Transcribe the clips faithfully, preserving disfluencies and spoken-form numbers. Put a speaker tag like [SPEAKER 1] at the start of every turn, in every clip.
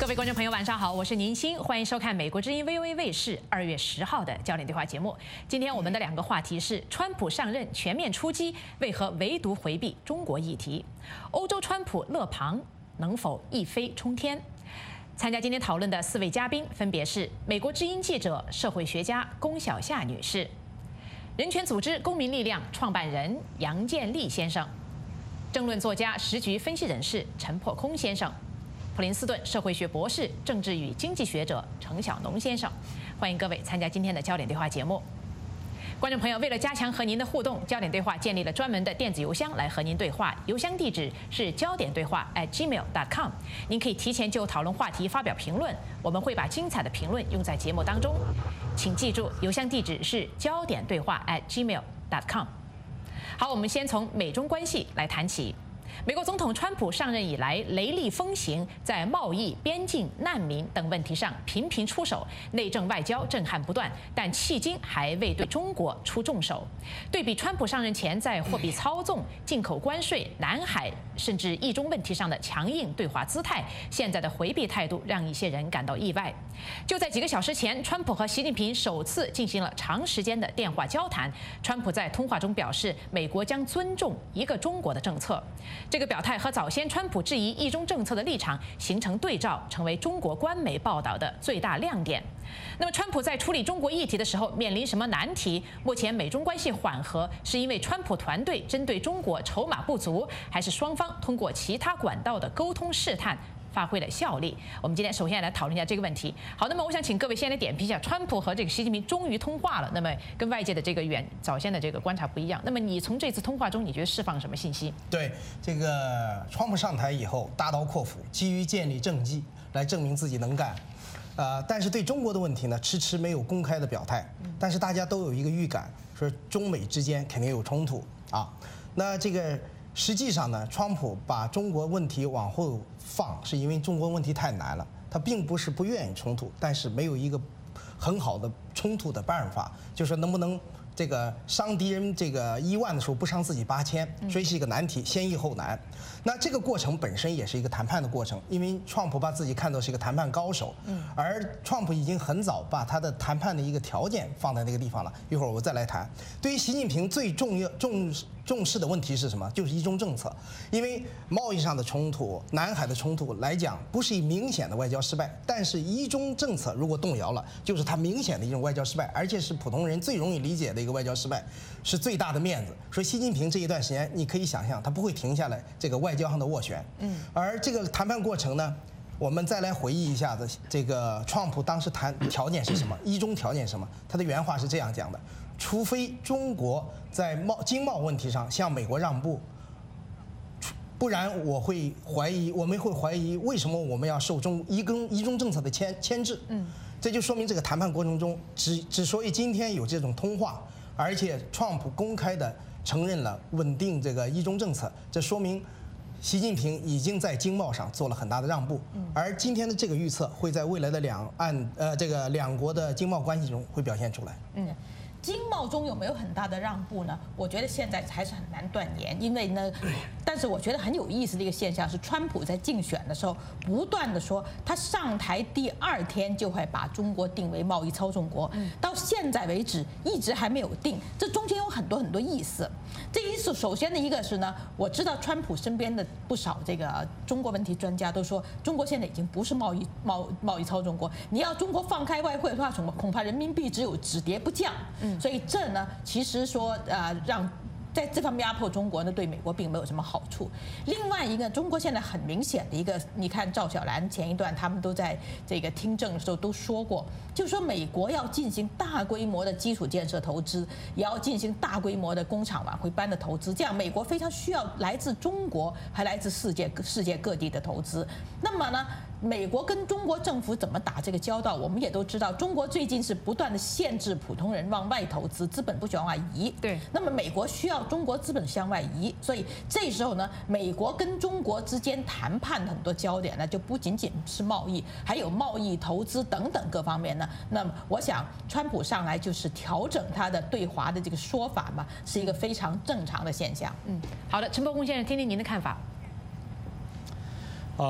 [SPEAKER 1] 各位观众朋友，晚上好，我是宁欣，欢迎收看美国之音 V O A 卫视二月十号的焦点对话节目。今天我们的两个话题是：川普上任全面出击，为何唯独回避中国议题？欧洲川普勒庞能否一飞冲天？参加今天讨论的四位嘉宾分别是美国之音记者、社会学家龚晓夏女士，人权组织公民力量创办人杨建立先生，政论作家、时局分析人士陈破空先生，普林斯顿社会学博士、政治与经济学者程晓农先生。欢迎各位参加今天的焦点对话节目。观众朋友，为了加强和您的互动，焦点对话建立了专门的电子邮箱来和您对话，邮箱地址是焦点对话 at gmail dot com。您可以提前就讨论话题发表评论，我们会把精彩的评论用在节目当中。请记住，邮箱地址是焦点对话 at gmail dot com。好，我们先从美中关系来谈起。美国总统川普上任以来雷厉风行，在贸易、边境、难民等问题上频频出手，内政外交震撼不断，但迄今还未对中国出重手。对比川普上任前在货币操纵、进口关税、南海甚至一中问题上的强硬对华姿态，现在的回避态度让一些人感到意外。就在几个小时前，川普和习近平首次进行了长时间的电话交谈。川普在通话中表示，美国将尊重一个中国的政策。这个表态和早先川普质疑一中政策的立场形成对照，成为中国官媒报道的最大亮点。那么，川普在处理中国议题的时候面临什么难题？目前美中关系缓和，是因为川普团队针对中国筹码不足，还是双方通过其他管道的沟通试探发挥了效力？我们今天首先来讨论一下这个问题。好，那么我想请各位先来点评一下，川普和这个习近平终于通话了。那么跟外界的这个远早先的这个观察不一样。那么你从这次通话中，你觉得释放什么信息？
[SPEAKER 2] 对，这个川普上台以后大刀阔斧，基于建立政绩来证明自己能干。呃，但是对中国的问题呢，迟迟没有公开的表态。但是大家都有一个预感，说中美之间肯定有冲突啊。那这个实际上呢，川普把中国问题往后放，是因为中国问题太难了。他并不是不愿意冲突，但是没有一个很好的冲突的办法，就是能不能这个伤敌人这个一万的时候不伤自己八千，所以是一个难题，先易后难。那这个过程本身也是一个谈判的过程，因为川普把自己看作是一个谈判高手，而川普已经很早把他的谈判的一个条件放在那个地方了。一会儿我再来谈。对于习近平最重要重重视的问题是什么？就是一中政策，因为贸易上的冲突、南海的冲突来讲，不是一明显的外交失败，但是一中政策如果动摇了，就是他明显的一种外交失败，而且是普通人最容易理解的一个外交失败，是最大的面子。所以习近平这一段时间，你可以想象，他不会停下来这个外交上的斡旋。嗯，而这个谈判过程呢，我们再来回忆一下子，这个川普当时谈条件是什么？一中条件是什么？他的原话是这样讲的：除非中国在贸经贸问题上向美国让步，不然我会怀疑，我们会怀疑为什么我们要受中一中一中政策的牵牵制。嗯，这就说明这个谈判过程中，之之所以今天有这种通话，而且川普公开的承认了稳定这个一中政策，这说明习近平已经在经贸上做了很大的让步。而今天的这个预测会在未来的两岸呃这个两国的经贸关系中会表现出来。
[SPEAKER 3] 嗯。经贸中有没有很大的让步呢？我觉得现在还是很难断言，因为呢，但是我觉得很有意思的一个现象是，川普在竞选的时候不断的说，他上台第二天就会把中国定为贸易操纵国，到现在为止一直还没有定，这中间有很多很多意思。这意思首先的一个是呢，我知道川普身边的不少这个中国问题专家都说，中国现在已经不是贸易贸贸易操纵国，你要中国放开外汇的话，恐恐怕人民币只有止跌不降。嗯。所以这呢，其实说呃，让在这方面压迫中国呢，对美国并没有什么好处。另外一个，中国现在很明显的一个，你看赵小兰前一段他们都在这个听证的时候都说过，就是说美国要进行大规模的基础建设投资，也要进行大规模的工厂挽回班的投资，这样美国非常需要来自中国还来自世界世界各地的投资。那么呢，美国跟中国政府怎么打这个交道，我们也都知道，中国最近是不断的限制普通人往外投资，资本不许往外移。
[SPEAKER 1] 对，
[SPEAKER 3] 那么美国需要中国资本向外移，所以这时候呢，美国跟中国之间谈判的很多焦点呢，就不仅仅是贸易，还有贸易、投资等等各方面呢。那么我想，川普上来就是调整他的对华的这个说法嘛，是一个非常正常的现象。
[SPEAKER 1] 嗯，好的，陈伯公先生，听听您的看法。
[SPEAKER 4] 呃，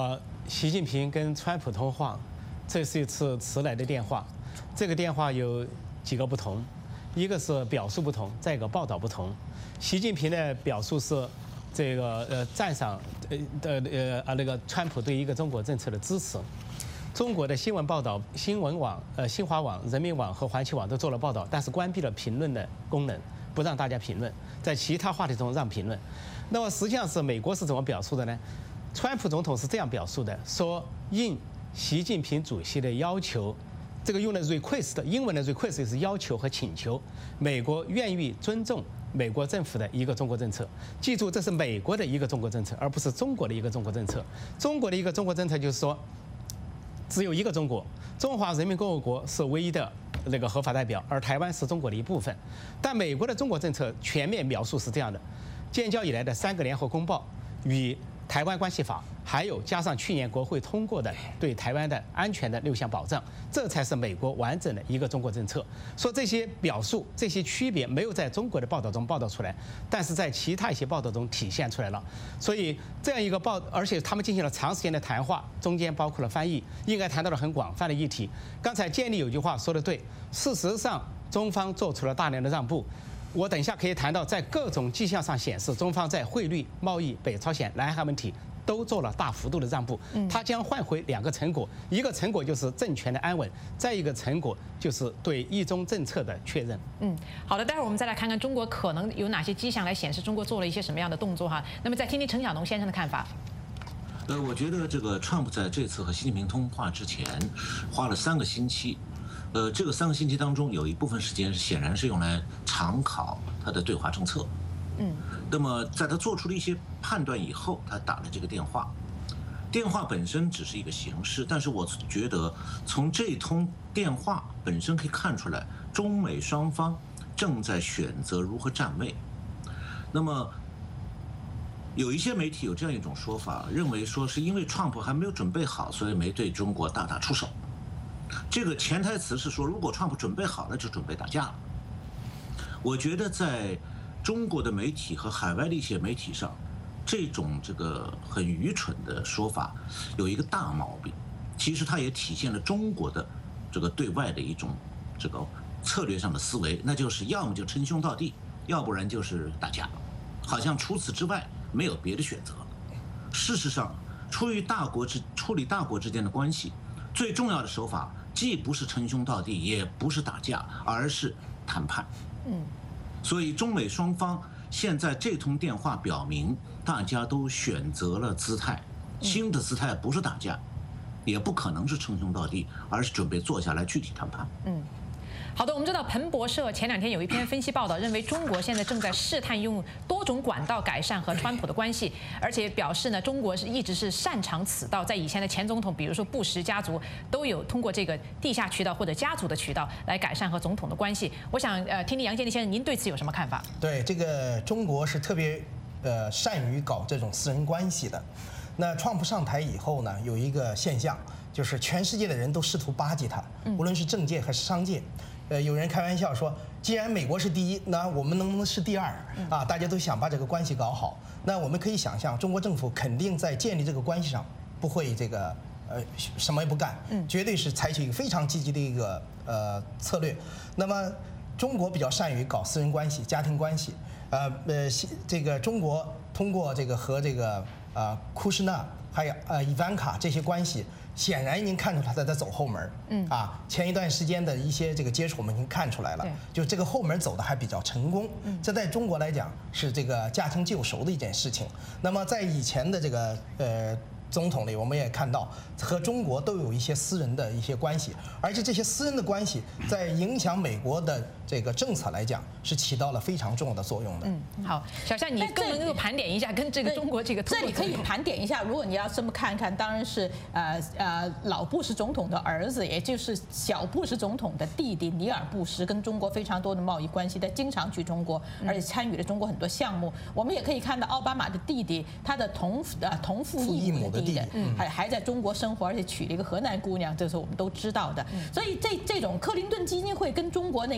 [SPEAKER 4] 习近平跟川普通话，这是一次迟来的电话。这个电话有几个不同，一个是表述不同，再一个报道不同。习近平的表述是这个呃赞赏呃的呃啊那个川普对一个中国政策的支持。中国的新闻报道，新闻网、呃新华网、人民网和环球网都做了报道，但是关闭了评论的功能，不让大家评论，在其他话题中让评论。那么实际上是美国是怎么表述的呢？川普总统是这样表述的，说应习近平主席的要求，这个用的 request， 英文的 request 是要求和请求，美国愿意尊重美国政府的一个中国政策。记住，这是美国的一个中国政策，而不是中国的一个中国政策。中国的一个中国政策就是说，只有一个中国，中华人民共和国是唯一的那个合法代表，而台湾是中国的一部分。但美国的中国政策全面描述是这样的：建交以来的三个联合公报与台湾关系法，还有加上去年国会通过的对台湾的安全的六项保障，这才是美国完整的一个中国政策。说这些表述、这些区别没有在中国的报道中报道出来，但是在其他一些报道中体现出来了。所以这样一个报，而且他们进行了长时间的谈话，中间包括了翻译，应该谈到了很广泛的议题。刚才建立有句话说得对，事实上中方做出了大量的让步。我等一下可以谈到，在各种迹象上显示，中方在汇率、贸易、北朝鲜、南海问题都做了大幅度的让步。它将换回两个成果，一个成果就是政权的安稳，再一个成果就是对一中政策的确认。
[SPEAKER 1] 嗯，好的，待会儿我们再来看看中国可能有哪些迹象来显示中国做了一些什么样的动作哈。那么再听听陈晓农先生的看法。
[SPEAKER 5] 呃，我觉得这个川普在这次和习近平通话之前，花了三个星期。呃，这个三个星期当中，有一部分时间显然是用来常考他的对华政策。
[SPEAKER 1] 嗯，
[SPEAKER 5] 那么在他做出了一些判断以后，他打了这个电话。电话本身只是一个形式，但是我觉得从这通电话本身可以看出来，中美双方正在选择如何站位。那么有一些媒体有这样一种说法，认为说是因为川普还没有准备好，所以没对中国大打出手。这个潜台词是说，如果川普准备好了，就准备打架了。我觉得在中国的媒体和海外的一些媒体上，这种这个很愚蠢的说法有一个大毛病。其实它也体现了中国的这个对外的一种这个策略上的思维，那就是要么就称兄道弟，要不然就是打架，好像除此之外没有别的选择。事实上，出于大国之处理大国之间的关系，最重要的手法既不是称兄道弟，也不是打架，而是谈判。
[SPEAKER 1] 嗯，
[SPEAKER 5] 所以中美双方现在这通电话表明，大家都选择了姿态，新的姿态不是打架，也不可能是称兄道弟，而是准备坐下来具体谈判。
[SPEAKER 1] 嗯。好的，我们知道彭博社前两天有一篇分析报道，认为中国现在正在试探用多种管道改善和川普的关系，而且表示呢，中国是一直是擅长此道，在以前的前总统，比如说布什家族，都有通过这个地下渠道或者家族的渠道来改善和总统的关系。我想呃，听听杨建立先生，您对此有什么看法？
[SPEAKER 2] 对，这个中国是特别呃善于搞这种私人关系的。那川普上台以后呢，有一个现象，就是全世界的人都试图巴结他，无论是政界还是商界。呃，有人开玩笑说，既然美国是第一，那我们能不能是第二啊？大家都想把这个关系搞好。那我们可以想象，中国政府肯定在建立这个关系上不会这个呃什么也不干，绝对是采取一个非常积极的一个呃策略。那么中国比较善于搞私人关系、家庭关系，呃呃，这个中国通过这个和这个呃库什纳还有呃伊万卡这些关系。显然已经看出他在走后门，嗯啊，前一段时间的一些这个接触我们已经看出来了，就这个后门走的还比较成功，嗯，这在中国来讲是这个驾轻就熟的一件事情。那么在以前的这个呃总统里，我们也看到和中国都有一些私人的一些关系，而且这些私人的关系在影响美国的这个政策来讲是起到了非常重要的作用的。
[SPEAKER 1] 嗯，好，小夏，你更能够盘点一下跟这个中国这个
[SPEAKER 3] 这里可以盘点一下，如果你要这么看看，当然是呃呃老布什总统的儿子，也就是小布什总统的弟弟尼尔布什，跟中国非常多的贸易关系，他经常去中国，而且参与了中国很多项目。我们也可以看到奥巴马的弟弟，他的同呃同父异母的弟弟，还还在中国生活，而且娶了一个河南姑娘，这是我们都知道的。所以这这种克林顿基金会跟中国那个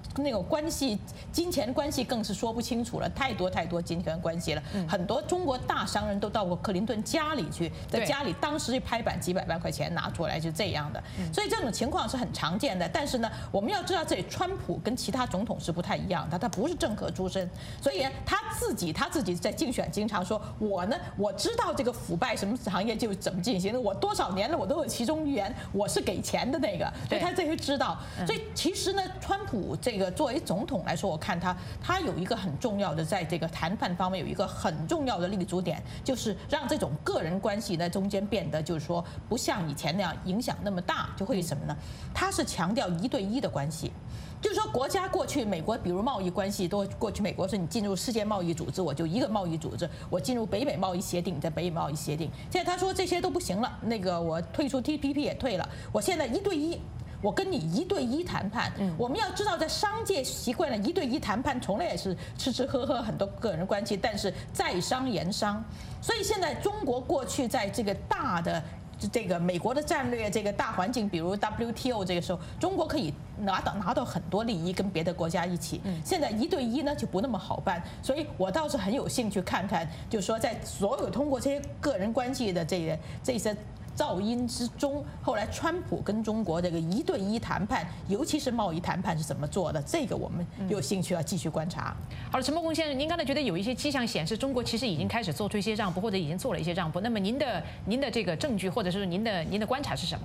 [SPEAKER 3] 那个关系，金钱关系更是说不清楚了，太多太多金钱关系了。很多中国大商人都到过克林顿家里去，在家里当时一拍板几百万块钱拿出来，就这样的。所以这种情况是很常见的。但是呢，我们要知道，这里川普跟其他总统是不太一样的，他不是政客出身，所以他自己他自己在竞选经常说，我呢我知道这个腐败什么行业就怎么进行，我多少年了我都有其中一员，我是给钱的那个，所以他这些知道。所以其实呢，川普这个作为总统来说，我看他他有一个很重要的，在这个谈判方面有一个很重要的立足点，就是让这种个人关系呢中间变得就是说不像以前那样影响那么大，就会什么呢？他是强调一对一的关系。就是说，国家过去美国，比如贸易关系，都过去美国是你进入世界贸易组织，我就一个贸易组织；我进入北美贸易协定，在北美贸易协定。现在他说这些都不行了，那个我退出 T P P 也退了，我现在一对一。我跟你一对一谈判，我们要知道，在商界习惯了一对一谈判，从来也是吃吃喝喝，很多个人关系，但是在商言商。所以现在中国过去在这个大的这个美国的战略这个大环境，比如 W T O 这个时候，中国可以拿到拿到很多利益，跟别的国家一起。现在一对一呢就不那么好办，所以我倒是很有兴趣看看，就是说在所有通过这些个人关系的这个这些噪音之中，后来川普跟中国这个一对一谈判，尤其是贸易谈判是怎么做的，这个我们有兴趣要继续观察。
[SPEAKER 1] 好了，陈伯公先生，您刚才觉得有一些迹象显示中国其实已经开始做出一些让步，或者已经做了一些让步，那么您的您的这个证据，或者是您的您的观察是什么？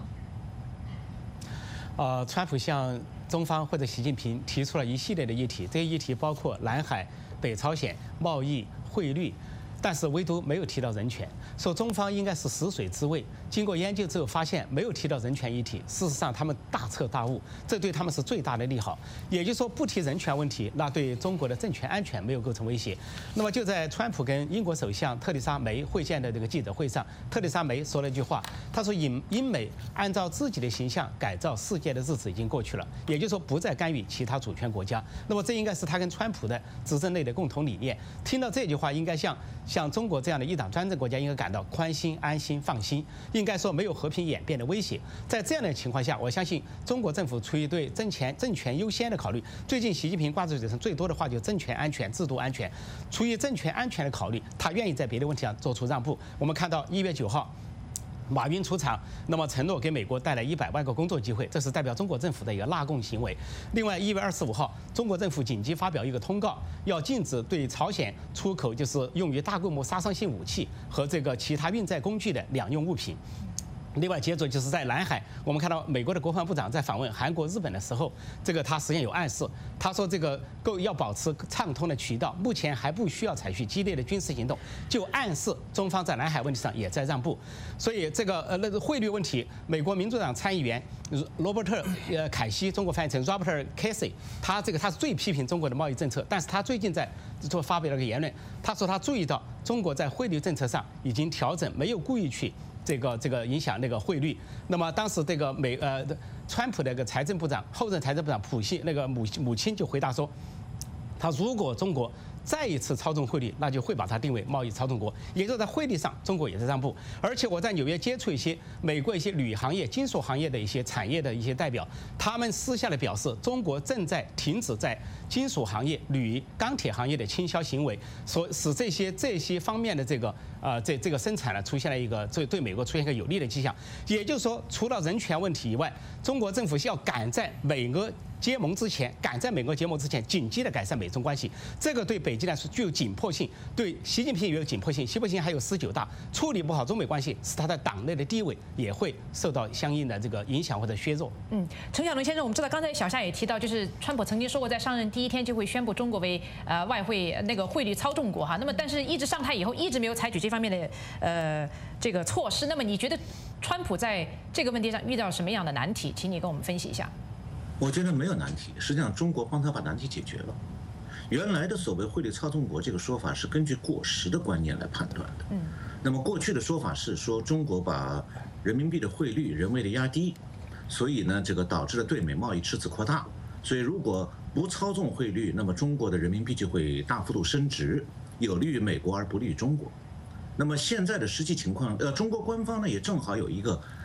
[SPEAKER 4] 呃，川普向中方或者习近平提出了一系列的议题，这些议题包括南海、北朝鲜、贸易、汇率。但是唯独没有提到人权，说中方应该是死水之位。经过研究之后发现没有提到人权议题，事实上他们大彻大悟，这对他们是最大的利好。也就是说，不提人权问题，那对中国的政权安全没有构成威胁。那么就在川普跟英国首相特蕾莎梅会见的这个记者会上，特蕾莎梅说了一句话，她说英英美按照自己的形象改造世界的日子已经过去了，也就是说不再干预其他主权国家。那么这应该是他跟川普的执政内的共同理念。听到这句话，应该像。像中国这样的一党专政国家应该感到宽心、安心、放心，应该说没有和平演变的威胁。在这样的情况下，我相信中国政府出于对政权政权优先的考虑，最近习近平挂在嘴上最多的话就是政权安全、制度安全。出于政权安全的考虑，他愿意在别的问题上做出让步。我们看到一月九号。马云出场，那么承诺给美国带来一百万个工作机会，这是代表中国政府的一个纳贡行为。另外，一月二十五号，中国政府紧急发表一个通告，要禁止对朝鲜出口就是用于大规模杀伤性武器和这个其他运载工具的两用物品。另外，接着就是在南海，我们看到美国的国防部长在访问韩国、日本的时候，这个他实际上有暗示，他说这个够要保持畅通的渠道，目前还不需要采取激烈的军事行动，就暗示中方在南海问题上也在让步。所以这个呃那个汇率问题，美国民主党参议员罗伯特呃凯西，中国翻译成 Robert Casey， 他这个他是最批评中国的贸易政策，但是他最近在做发表了个言论，他说他注意到中国在汇率政策上已经调整，没有故意去。这个这个影响那个汇率，那么当时这个美呃川普的那个财政部长后任财政部长普希那个母母亲就回答说，他如果中国再一次操纵汇率，那就会把它定为贸易操纵国，也就是在汇率上中国也在让步。而且我在纽约接触一些美国一些铝行业、金属行业的一些产业的一些代表，他们私下的表示，中国正在停止在金属行业、铝、钢铁行业的倾销行为，所使这些这些方面的这个呃这这个生产呢出现了一个对对美国出现一个有利的迹象。也就是说，除了人权问题以外，中国政府要赶在美俄结盟之前，赶在美俄结盟之前紧急的改善美中关系，这个对北京来说具有紧迫性，对习近平也有紧迫性。习近平还有十九大，处理不好中美关系，使他在党内的地位也会受到相应的这个影响或者削弱。
[SPEAKER 1] 嗯，陈小龙先生，我们知道刚才小夏也提到，就是川普曾经说过，在上任第一天就会宣布中国为呃外汇那个汇率操纵国哈。那么，但是一直上台以后，一直没有采取这方面的呃这个措施。那么，你觉得川普在这个问题上遇到什么样的难题？请你跟我们分析一下。
[SPEAKER 5] 我觉得没有难题，实际上中国帮他把难题解决了。原来的所谓汇率操纵国这个说法是根据过时的观念来判断的。嗯，那么过去的说法是说中国把人民币的汇率人为的压低，所以呢这个导致了对美贸易赤字扩大。所以如果不操纵汇率，那么中国的人民币就会大幅度升值，有利于美国而不利于中国。那么现在的实际情况，呃，中国官方呢也正好有一个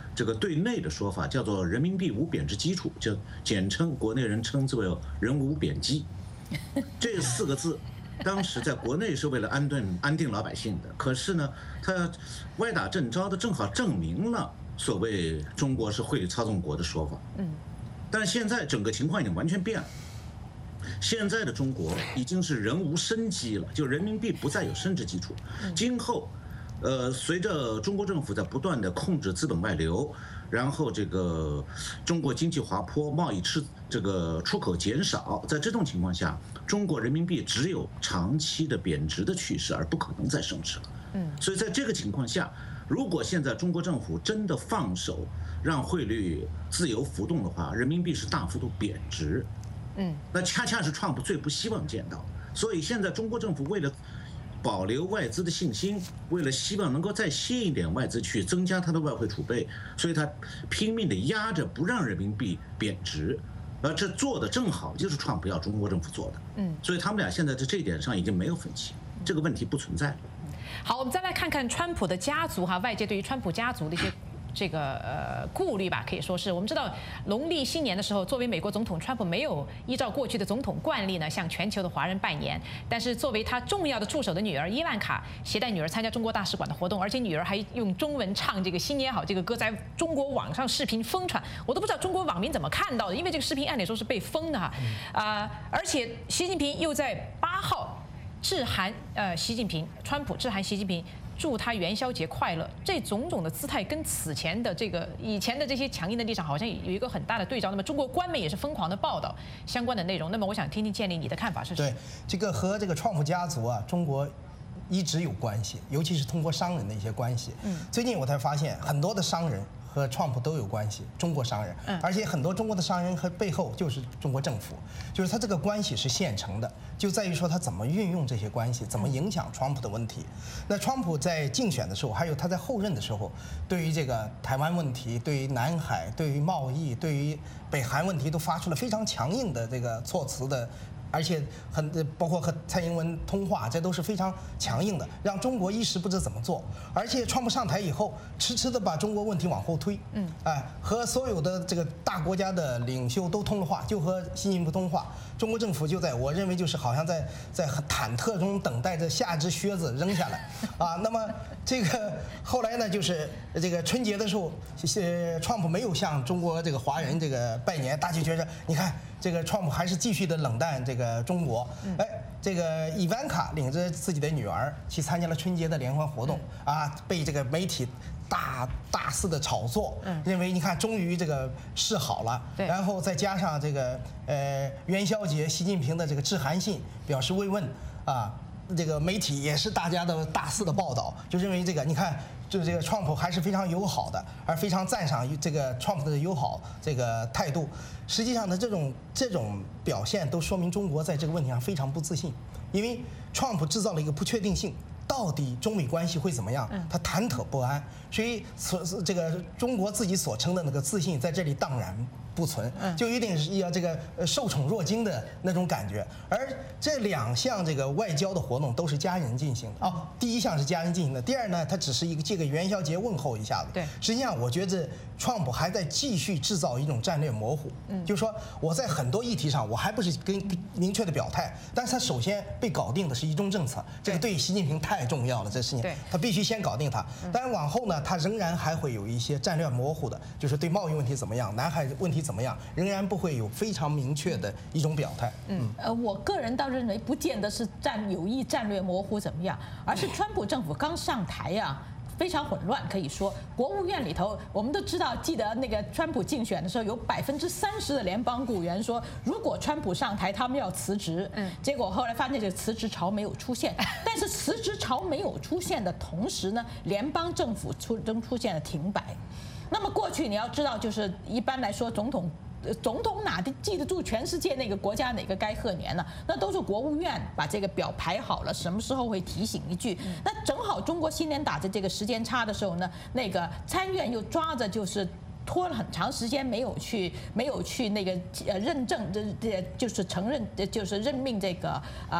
[SPEAKER 5] 这个对内的说法叫做人民币无贬值基础，就简称国内人称之为人无贬基。这四个字，当时在国内是为了安顿安定老百姓的，可是呢，它歪打正着的正好证明了所谓中国是汇率操纵国的说法。嗯，但是现在整个情况已经完全变了。现在的中国已经是人无生机了，就人民币不再有升值基础。今后，呃，随着中国政府在不断的控制资本外流，然后这个中国经济滑坡，贸易赤这个出口减少，在这种情况下，中国人民币只有长期的贬值的趋势，而不可能再升值了。嗯，所以在这个情况下，如果现在中国政府真的放手让汇率自由浮动的话，人民币是大幅度贬值。嗯，那恰恰是川普最不希望见到的。所以现在中国政府为了保留外资的信心，为了希望能够再吸引一点外资去增加它的外汇储备，所以他拼命的压着不让人民币贬值。而这做的正好就是川普要中国政府做的。嗯，所以他们俩现在在这一点上已经没有分歧，这个问题不存在了。
[SPEAKER 1] 好，我们再来看看川普的家族哈，外界对于川普家族的一些这个呃顾虑吧，可以说是我们知道农历新年的时候，作为美国总统，川普没有依照过去的总统惯例呢向全球的华人拜年，但是作为他重要的助手的女儿伊万卡携带女儿参加中国大使馆的活动，而且女儿还用中文唱这个新年好这个歌，在中国网上视频疯传，我都不知道中国网民怎么看到的，因为这个视频按理说是被封的哈，啊、呃，而且习近平又在八号致函呃习近平，川普致函习近平。祝他元宵节快乐，这种种的姿态跟此前的这个以前的这些强硬的立场好像有一个很大的对照。那么中国官媒也是疯狂的报道相关的内容。那么我想听听建立你的看法是什么？
[SPEAKER 2] 对，这个和这个川普家族啊，中国一直有关系，尤其是通过商人的一些关系。嗯，最近我才发现很多的商人和川普都有关系，中国商人，嗯，而且很多中国的商人和背后就是中国政府，就是他这个关系是现成的，就在于说他怎么运用这些关系，怎么影响川普的问题。那川普在竞选的时候，还有他在后任的时候，对于这个台湾问题、对于南海、对于贸易、对于北韩问题，都发出了非常强硬的这个措辞的。而且很包括和蔡英文通话，这都是非常强硬的，让中国一时不知怎么做。而且川普上台以后，迟迟的把中国问题往后推，嗯，哎，和所有的这个大国家的领袖都通了话，就和习近平通话。中国政府就在我认为就是好像在在很忐忑中等待着下只靴子扔下来，啊，那么这个后来呢，就是这个春节的时候，呃，川普没有向中国这个华人这个拜年，大家就觉着你看。这个川普还是继续的冷淡这个中国，哎，这个伊万卡领着自己的女儿去参加了春节的联欢活动，啊，被这个媒体大大肆的炒作，认为你看终于这个示好了，然后再加上这个呃元宵节习近平的这个致函信表示慰问，啊，这个媒体也是大家的大肆的报道，就认为这个你看。就这个川普还是非常友好的，而非常赞赏这个川普的友好这个态度。实际上呢，这种这种表现都说明中国在这个问题上非常不自信，因为川普制造了一个不确定性，到底中美关系会怎么样？他忐忑不安，所以所这个中国自己所称的那个自信在这里荡然不存，就有点是要这个受宠若惊的那种感觉。而这两项这个外交的活动都是家人进行的啊，第一项是家人进行的，第二呢，它只是一个这个元宵节问候一下子。对，实际上我觉得川普还在继续制造一种战略模糊，嗯，就是说我在很多议题上我还不是跟明确的表态，但是他首先被搞定的是一中政策，这个对习近平太重要了，这事情，他必须先搞定它。但是往后呢，他仍然还会有一些战略模糊的，就是对贸易问题怎么样，南海问题怎么样，仍然不会有非常明确的一种表态。
[SPEAKER 3] 嗯，呃，我个人倒认为不见得是战有意战略模糊怎么样，而是川普政府刚上台呀、啊。非常混乱，可以说，国务院里头，我们都知道，记得那个川普竞选的时候，有百分之三十的联邦雇员说，如果川普上台，他们要辞职。嗯，结果后来发现这个辞职潮没有出现，但是辞职潮没有出现的同时呢，联邦政府出仍出现了停摆。那么过去你要知道，就是一般来说，总统。总统哪记得住全世界那个国家哪个该贺年呢？那都是国务院把这个表排好了，什么时候会提醒一句？那正好中国新年打着这个时间差的时候呢，那个参院又抓着就是拖了很长时间没有去没有去那个呃认证，这这就是承认就是任命这个呃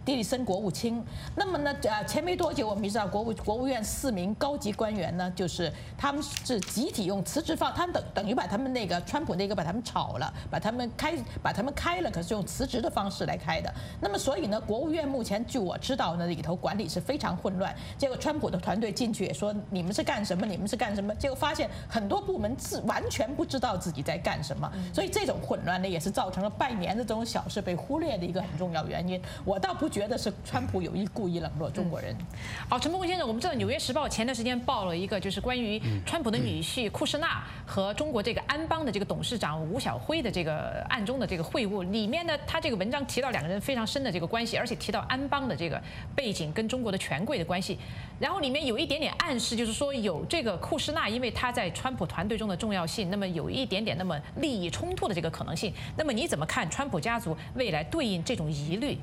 [SPEAKER 3] 迪里森国务卿。那么呢，呃，前没多久我们知道国务国务院四名高级官员呢，就是他们是集体用辞职方，他们等等于把他们那个川普那个把他们炒了，把他们开把他们开了，可是用辞职的方式来开的。那么所以呢，国务院目前据我知道呢，里头管理是非常混乱。结果川普的团队进去也说你们是干什么，你们是干什么，结果发现很多部门自完全不知道自己在干什么，所以这种混乱呢，也是造成了拜年的这种小事被忽略的一个很重要原因。我倒不觉得是川普有意故意冷落中国人。
[SPEAKER 1] 好，陈伯公先生，我们知道《纽约时报》前段时间报了一个，就是关于川普的女婿库什纳和中国这个安邦的这个董事长吴晓辉的这个暗中的这个会晤，里面呢，他这个文章提到两个人非常深的这个关系，而且提到安邦的这个背景跟中国的权贵的关系，然后里面有一点点暗示，就是说有这个库什纳，因为他在川普团队中的重要性，那么有一点点那么利益冲突的这个可能性。那么你怎么看川普家族未来对应这种疑虑？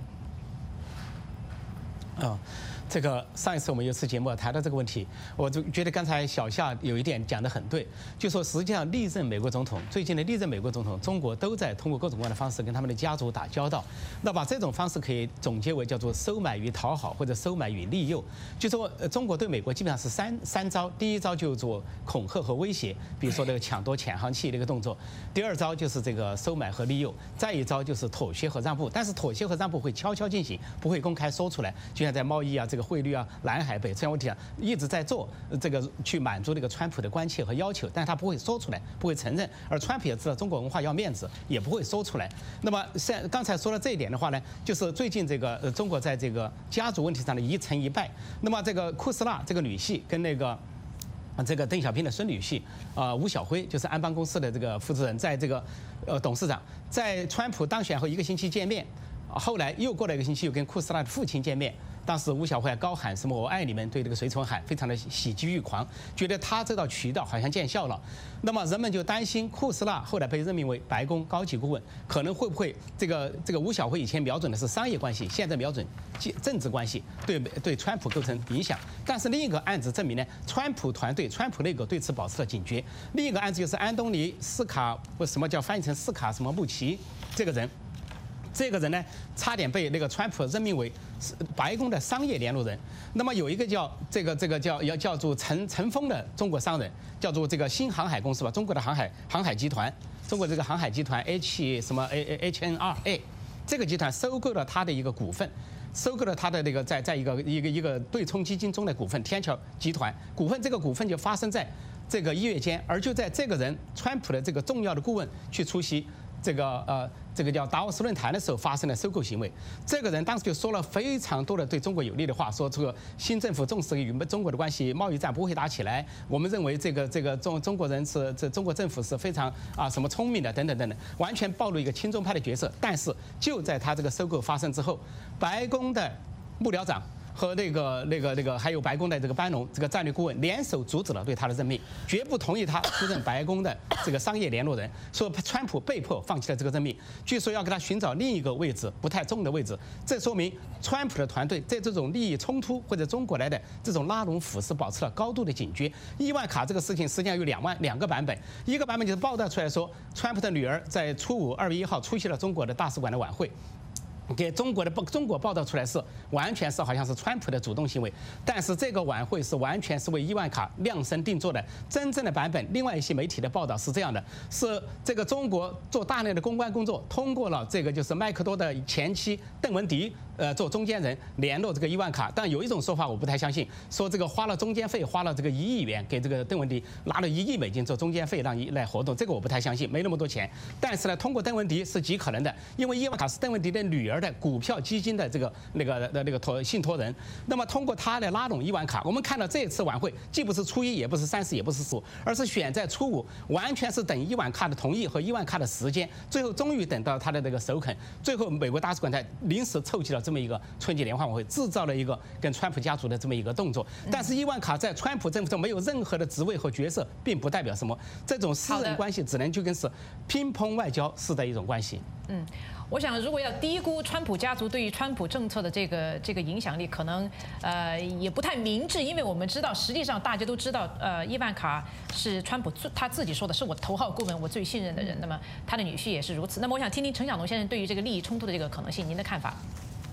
[SPEAKER 4] 啊、哦，这个上一次我们有次节目谈到这个问题，我就觉得刚才小夏有一点讲得很对，就说实际上历任美国总统，最近的历任美国总统，中国都在通过各种各样的方式跟他们的家族打交道。那把这种方式可以总结为叫做收买与讨好，或者收买与利诱。就说中国对美国基本上是三三招，第一招就是做恐吓和威胁，比如说这个抢夺潜航器这个动作；第二招就是这个收买和利诱；再一招就是妥协和让步。但是妥协和让步会悄悄进行，不会公开说出来，就像在贸易啊、这个汇率啊、南海、北这样问题上一直在做这个去满足这个川普的关切和要求，但是他不会说出来，不会承认。而川普也知道中国文化要面子，也不会说出来。那么像刚才说了这一点的话呢，就是最近这个呃中国在这个家族问题上的一成一败。那么这个库斯纳这个女婿跟那个。这个邓小平的孙女婿啊、呃，吴晓辉就是安邦公司的这个负责人，在这个呃董事长在川普当选后一个星期见面，后来又过了一个星期又跟库斯纳的父亲见面。当时吴晓辉高喊什么"我爱你们"，对这个随从喊，非常的喜极欲狂，觉得他这道渠道好像见效了。那么人们就担心库斯纳后来被任命为白宫高级顾问，可能会不会这个这个吴晓辉以前瞄准的是商业关系，现在瞄准政治关系，对对川普构成影响。但是另一个案子证明呢，川普团队、川普内阁对此保持了警觉。另一个案子就是安东尼斯卡，不什么叫翻译成斯卡什么穆奇这个人。这个人呢，差点被那个川普任命为白宫的商业联络人。那么有一个叫这个这个叫要叫做陈陈峰的中国商人，叫做这个新航海公司吧，中国的航海航海集团，中国这个航海集团 H 什么 A H N R A， 这个集团收购了他的一个股份。收购了他的那个在在一个一个一个对冲基金中的股份，天桥集团股份，这个股份就发生在这个一月间，而就在这个人川普的这个重要的顾问去出席这个呃这个叫达沃斯论坛的时候发生了收购行为。这个人当时就说了非常多的对中国有利的话，说这个新政府重视与中国的关系，贸易战不会打起来。我们认为这个这个中中国人是这中国政府是非常啊什么聪明的等等等等，完全暴露一个亲中派的角色。但是就在他这个收购发生之后，白宫的幕僚长和那个那个那个还有白宫的这个班农这个战略顾问联手阻止了对他的任命，绝不同意他出任白宫的这个商业联络人，说川普被迫放弃了这个任命，据说要给他寻找另一个位置，不太重的位置。这说明川普的团队在这种利益冲突或者中国来的这种拉拢腐蚀保持了高度的警觉。伊万卡这个事情实际上有两万两个版本，一个版本就是报道出来说，川普的女儿在初五二月一号出席了中国的大使馆的晚会。给中国的报中国报道出来是完全是好像是川普的主动行为，但是这个晚会是完全是为伊万卡量身定做的。真正的版本，另外一些媒体的报道是这样的：是这个中国做大量的公关工作，通过了这个就是麦克多的前妻邓文迪，呃，做中间人联络这个伊万卡。但有一种说法我不太相信，说这个花了中间费，花了这个一亿元给这个邓文迪拿了一亿美金做中间费让伊来活动，这个我不太相信，没那么多钱。但是呢，通过邓文迪是极可能的，因为伊万卡是邓文迪的女儿的股票基金的这个那个的那个托信托人，那么通过他来拉拢伊万卡，我们看到这次晚会既不是初一，也不是三十，也不是十五，而是选在初五，完全是等伊万卡的同意和伊万卡的时间，最后终于等到他的这个首肯，最后美国大使馆才临时凑齐了这么一个春节联欢晚会，制造了一个跟川普家族的这么一个动作。但是伊万卡在川普政府中没有任何的职位和角色，并不代表什么，这种私人关系只能就跟是乒乓外交式的一种关系。
[SPEAKER 1] 嗯。我想，如果要低估川普家族对于川普政策的这个这个影响力，可能呃也不太明智，因为我们知道，实际上大家都知道，呃，伊万卡是川普他自己说的，是我头号顾问，我最信任的人。那么他的女婿也是如此。那么我想听听陈晓农先生对于这个利益冲突的这个可能性，您的看法？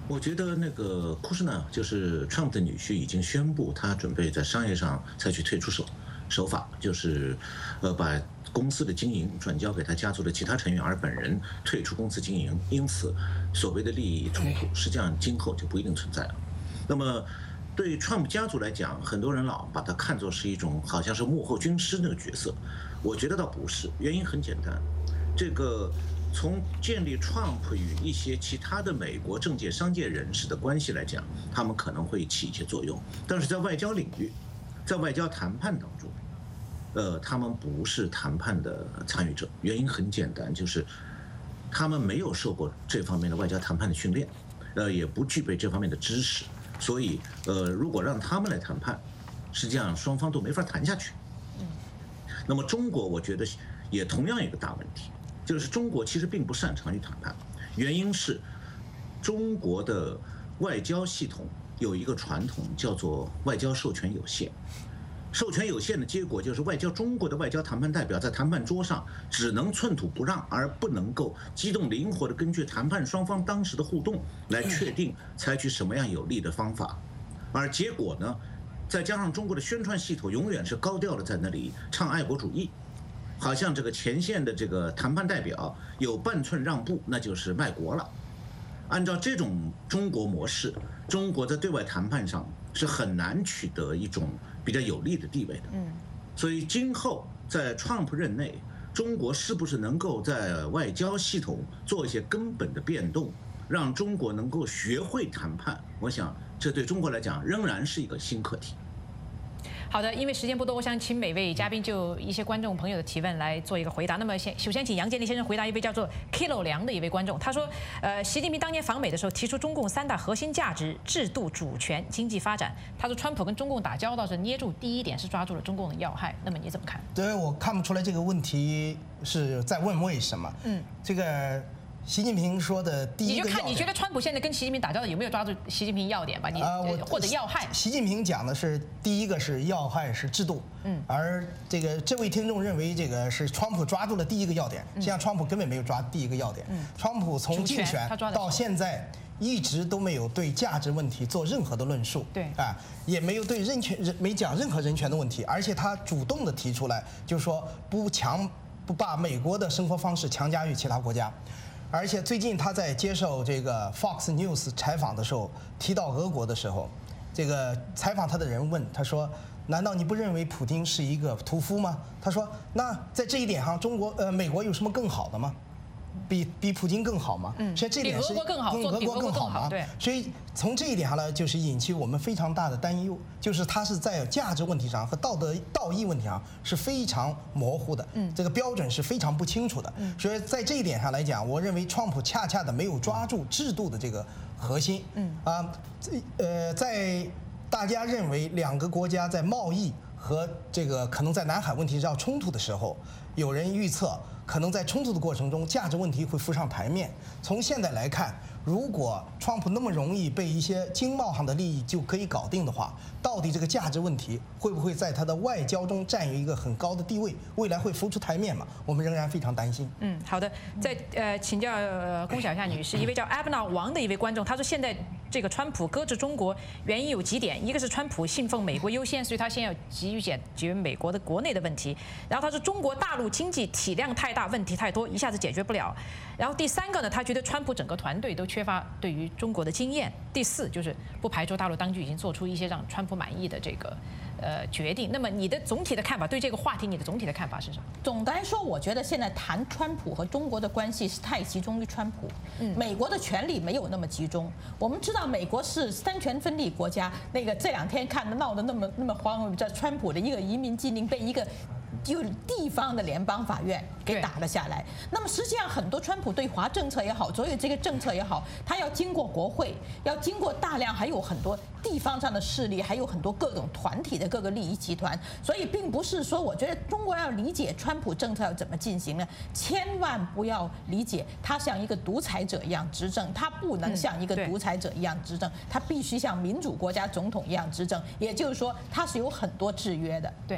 [SPEAKER 5] 我觉得那个库什纳就是川普的女婿，已经宣布他准备在商业上采取退出手手法，就是呃把公司的经营转交给他家族的其他成员，而本人退出公司经营，因此所谓的利益冲突实际上今后就不一定存在了。那么对川普家族来讲，很多人老把它看作是一种好像是幕后军师那个角色，我觉得倒不是，原因很简单，这个。从建立 Trump 与一些其他的美国政界、商界人士的关系来讲，他们可能会起一些作用，但是在外交领域，在外交谈判当中，呃，他们不是谈判的参与者。原因很简单，就是他们没有受过这方面的外交谈判的训练，呃，也不具备这方面的知识，所以，呃，如果让他们来谈判，实际上双方都没法谈下去。那么中国，我觉得也同样有一个大问题。就是中国其实并不擅长于谈判，原因是中国的外交系统有一个传统叫做外交授权有限。授权有限的结果就是外交中国的外交谈判代表在谈判桌上只能寸土不让，而不能够机动灵活地根据谈判双方当时的互动来确定采取什么样有利的方法。而结果呢，再加上中国的宣传系统永远是高调的在那里唱爱国主义。好像这个前线的这个谈判代表有半寸让步，那就是卖国了。按照这种中国模式，中国在对外谈判上是很难取得一种比较有利的地位的。嗯，所以今后在川普任内，中国是不是能够在外交系统做一些根本的变动，让中国能够学会谈判？我想这对中国来讲仍然是一个新课题。
[SPEAKER 1] 好的，因为时间不多，我想请每位嘉宾就一些观众朋友的提问来做一个回答。那么先首先请杨建立先生回答一位叫做 Kilo 梁的一位观众，他说，呃，习近平当年访美的时候提出中共三大核心价值：制度、主权、经济发展。他说，川普跟中共打交道是捏住第一点，是抓住了中共的要害。那么你怎么看？
[SPEAKER 2] 对，我看不出来这个问题是在问为什么。嗯，这个。习近平说的第一个要点，
[SPEAKER 1] 你就看你觉得川普现在跟习近平打交道有没有抓住习近平要点吧？你、呃、或者要害？
[SPEAKER 2] 习近平讲的是第一个是要害是制度，嗯，而这个这位听众认为这个是川普抓住了第一个要点，实际上川普根本没有抓第一个要点。嗯，川普从竞选到现在一直都没有对价值问题做任何的论述，
[SPEAKER 1] 对
[SPEAKER 2] 啊，也没有对人权人没讲任何人权的问题，而且他主动的提出来，就是说不强不把美国的生活方式强加于其他国家。而且最近他在接受这个 Fox News 采访的时候，提到俄国的时候，这个采访他的人问他说：“难道你不认为普京是一个屠夫吗？”他说：“那在这一点上，中国呃美国有什么更好的吗？比比普京更好吗？嗯，所以这点是
[SPEAKER 1] 比俄国更好，
[SPEAKER 2] 比俄国更好吗？对。所以从这一点上呢，就是引起我们非常大的担忧，就是他是在价值问题上和道德道义问题上是非常模糊的，嗯，这个标准是非常不清楚的。嗯，所以在这一点上来讲，我认为川普恰恰的没有抓住制度的这个核心。嗯啊，这呃，在大家认为两个国家在贸易和这个可能在南海问题上冲突的时候，有人预测。可能在冲突的过程中，价值问题会浮上台面。从现在来看，如果川普那么容易被一些经贸上的利益就可以搞定的话，到底这个价值问题会不会在他的外交中占有一个很高的地位？未来会浮出台面吗？我们仍然非常担心。
[SPEAKER 1] 嗯，好的。再呃请教呃龚小夏女士，一位叫 Abner 王的一位观众，他说现在这个川普搁置中国原因有几点，一个是川普信奉美国优先，所以他先要急于解决美国的国内的问题。然后他说中国大陆经济体量太大，问题太多，一下子解决不了。然后第三个呢，他觉得川普整个团队都缺乏对于中国的经验。第四就是不排除大陆当局已经做出一些让川普满意的这个呃决定。那么你的总体的看法，对这个话题你的总体的看法是什么？
[SPEAKER 3] 总的来说，我觉得现在谈川普和中国的关系是太集中于川普，嗯，美国的权力没有那么集中。我们知道美国是三权分立国家，那个这两天看的闹得那么那么慌，这川普的一个移民禁令被一个就地方的联邦法院给打了下来。那么实际上很多川普对华政策也好，所有这个政策也好，他要经过国会，要经过大量还有很多地方上的势力，还有很多各种团体的各个利益集团。所以并不是说，我觉得中国要理解川普政策要怎么进行呢，千万不要理解他像一个独裁者一样执政，他不能像一个独裁者一样执政，他必须像民主国家总统一样执政。也就是说，他是有很多制约的。
[SPEAKER 1] 对。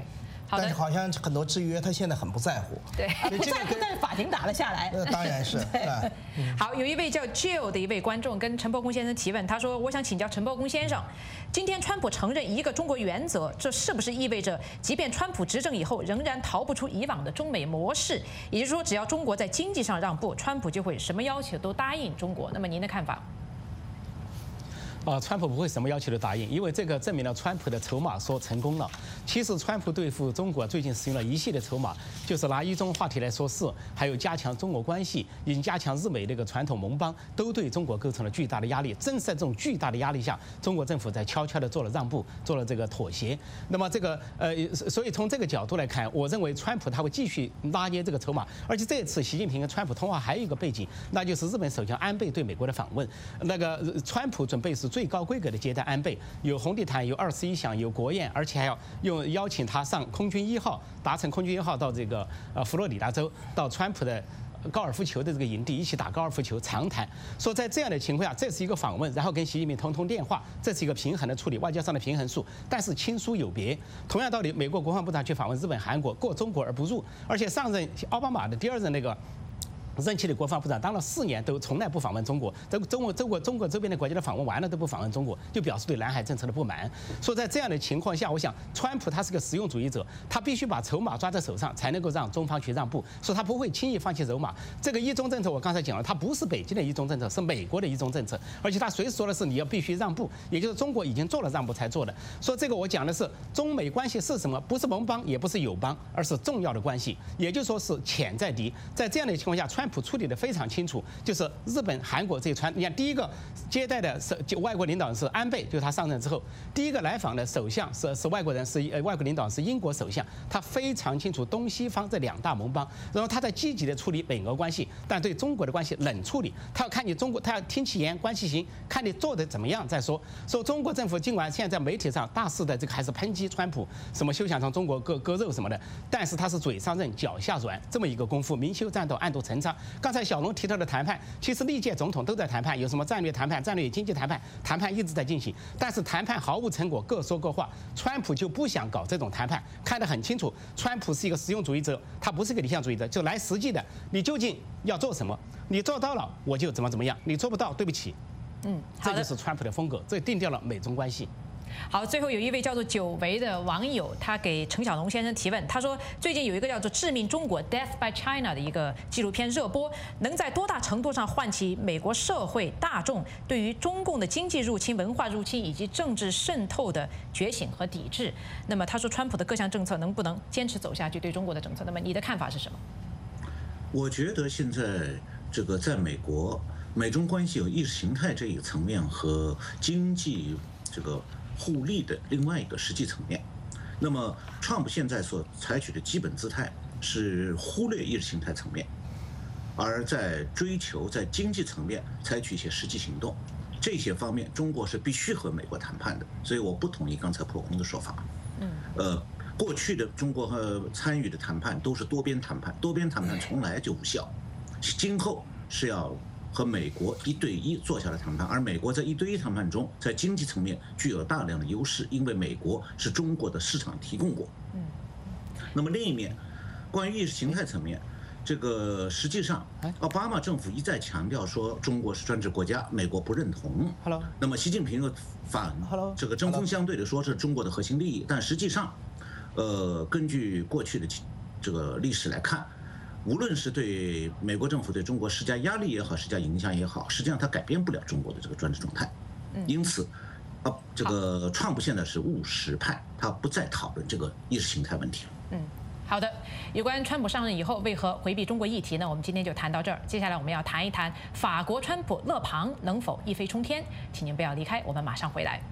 [SPEAKER 2] 但是好像很多制约他现在很不在乎。
[SPEAKER 1] 对，
[SPEAKER 3] 不在乎，但是法庭打了下来。
[SPEAKER 2] 那当然是。
[SPEAKER 1] 好，有一位叫 Jill 的一位观众跟陈伯公先生提问，他说：“我想请教陈伯公先生，今天川普承认一个中国原则，这是不是意味着，即便川普执政以后，仍然逃不出以往的中美模式？也就是说，只要中国在经济上让步，川普就会什么要求都答应中国？那么您的看法？”
[SPEAKER 4] 啊，川普不会什么要求都答应，因为这个证明了川普的筹码说成功了。其实川普对付中国最近使用了一系列筹码，就是拿一中话题来说事，还有加强中国关系，以及加强日美这个传统盟邦，都对中国构成了巨大的压力。正是在这种巨大的压力下，中国政府在悄悄地做了让步，做了这个妥协。那么这个呃，所以从这个角度来看，我认为川普他会继续拉捏这个筹码。而且这次习近平跟川普通话还有一个背景，那就是日本首相安倍对美国的访问。那个川普准备是最高规格的接待安倍，有红地毯，有二十一响，有国宴，而且还要用邀请他上空军一号，搭乘空军一号到这个呃佛罗里达州，到川普的高尔夫球的这个营地一起打高尔夫球长谈。说在这样的情况下，这是一个访问，然后跟习近平通通电话，这是一个平衡的处理，外交上的平衡术。但是亲疏有别，同样道理，美国国防部长去访问日本、韩国，过中国而不入，而且上任奥巴马的第二任那个任期的国防部长当了四年，都从来不访问中国。这中国、中国、中国周边的国家的访问完了都不访问中国，就表示对南海政策的不满。说在这样的情况下，我想川普他是个实用主义者，他必须把筹码抓在手上，才能够让中方去让步。说他不会轻易放弃筹码。这个一中政策我刚才讲了，它不是北京的一中政策，是美国的一中政策，而且他随时说的是你要必须让步，也就是中国已经做了让步才做的。说这个我讲的是中美关系是什么？不是盟邦，也不是友邦，而是重要的关系，也就是说是潜在敌。在这样的情况下，川普处理的非常清楚，就是日本、韩国这些传，你看第一个接待的是外国领导人是安倍，就是他上任之后第一个来访的首相是是外国人，是呃外国领导人是英国首相，他非常清楚东西方这两大盟邦，然后他在积极的处理美俄关系，但对中国的关系冷处理，他要看你中国，他要听其言观其行，看你做的怎么样再说。说中国政府尽管现在在媒体上大肆的这个还是抨击川普，什么休想从中国割割肉什么的，但是他是嘴上韧脚下软这么一个功夫，明修栈道暗度陈仓。刚才小龙提到的谈判，其实历届总统都在谈判，有什么战略谈判、战略经济谈判，谈判一直在进行，但是谈判毫无成果，各说各话。川普就不想搞这种谈判，看得很清楚，川普是一个实用主义者，他不是个理想主义者，就来实际的，你究竟要做什么？你做到了我就怎么怎么样，你做不到，对不起。
[SPEAKER 1] 嗯，
[SPEAKER 4] 这就是川普的风格，这定掉了美中关系。
[SPEAKER 1] 好，最后有一位叫做久违的网友，他给陈小龙先生提问，他说最近有一个叫做《致命中国 Death by China》的一个纪录片热播，能在多大程度上唤起美国社会大众对于中共的经济入侵、文化入侵以及政治渗透的觉醒和抵制？那么他说，川普的各项政策能不能坚持走下去？对中国的政策，那么你的看法是什么？
[SPEAKER 5] 我觉得现在这个在美国，美中关系有意识形态这一个层面和经济这个互利的另外一个实际层面。那么 Trump 现在所采取的基本姿态是忽略意识形态层面，而在追求在经济层面采取一些实际行动。这些方面中国是必须和美国谈判的，所以我不同意刚才破空的说法。嗯，呃，过去的中国和参与的谈判都是多边谈判，多边谈判从来就无效，今后是要和美国一对一坐下来谈判，而美国在一对一谈判中，在经济层面具有大量的优势，因为美国是中国的市场提供国。嗯，那么另一面，关于意识形态层面，这个实际上，奥巴马政府一再强调说中国是专制国家，美国不认同。
[SPEAKER 4] Hello，
[SPEAKER 5] 那么习近平又反这个针锋相对的说是中国的核心利益，但实际上，呃，根据过去的这个历史来看。无论是对美国政府对中国施加压力也好，施加影响也好，实际上它改变不了中国的这个专制状态。因此，啊，这个川普现在是务实派，他不再讨论这个意识形态问题了。
[SPEAKER 1] 嗯，好的。有关川普上任以后为何回避中国议题呢？我们今天就谈到这儿。接下来我们要谈一谈法国川普勒庞能否一飞冲天，请您不要离开，我们马上回来。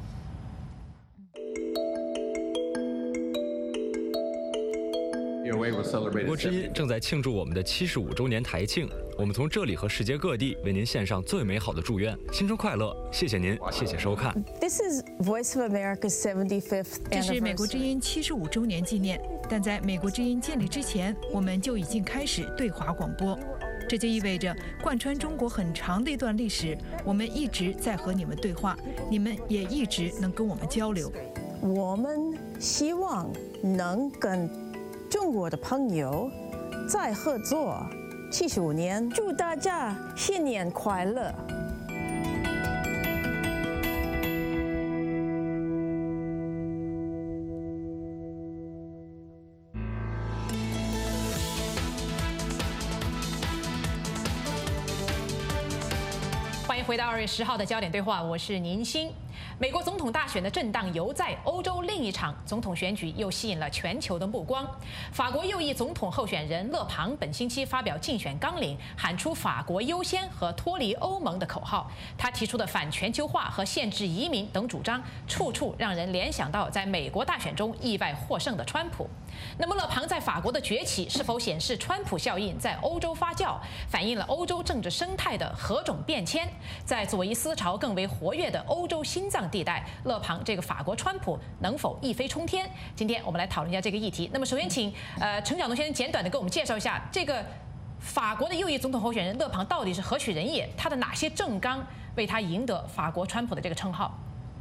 [SPEAKER 6] 美国之音正在庆祝我们的七十五周年台庆，我们从这里和世界各地为您献上最美好的祝愿，新春快乐！谢谢您，谢谢收看。
[SPEAKER 7] This is Voice of America's seventy-fifth anniversary.
[SPEAKER 8] 这是美国之音七十五周年纪念，但在美国之音建立之前，我们就已经开始对华广播。这就意味着，贯穿中国很长的一段历史，我们一直在和你们对话，你们也一直能跟我们交流。
[SPEAKER 7] 我们希望能跟中国的朋友再合作七十五年，祝大家新年快乐！
[SPEAKER 1] 欢迎回到二月十号的焦点对话，我是宁欣。美国总统大选的震荡犹在，欧洲另一场总统选举又吸引了全球的目光。法国右翼总统候选人勒庞本星期发表竞选纲领，喊出“法国优先”和脱离欧盟的口号。他提出的反全球化和限制移民等主张，处处让人联想到在美国大选中意外获胜的川普。那么，勒庞在法国的崛起是否显示川普效应在欧洲发酵，反映了欧洲政治生态的何种变迁？在左翼思潮更为活跃的欧洲心脏地带，勒庞这个法国川普能否一飞冲天？今天我们来讨论一下这个议题。那么，首先请呃陈晓东先生简短的给我们介绍一下这个法国的右翼总统候选人勒庞到底是何许人也？他的哪些政纲为他赢得法国川普的这个称号？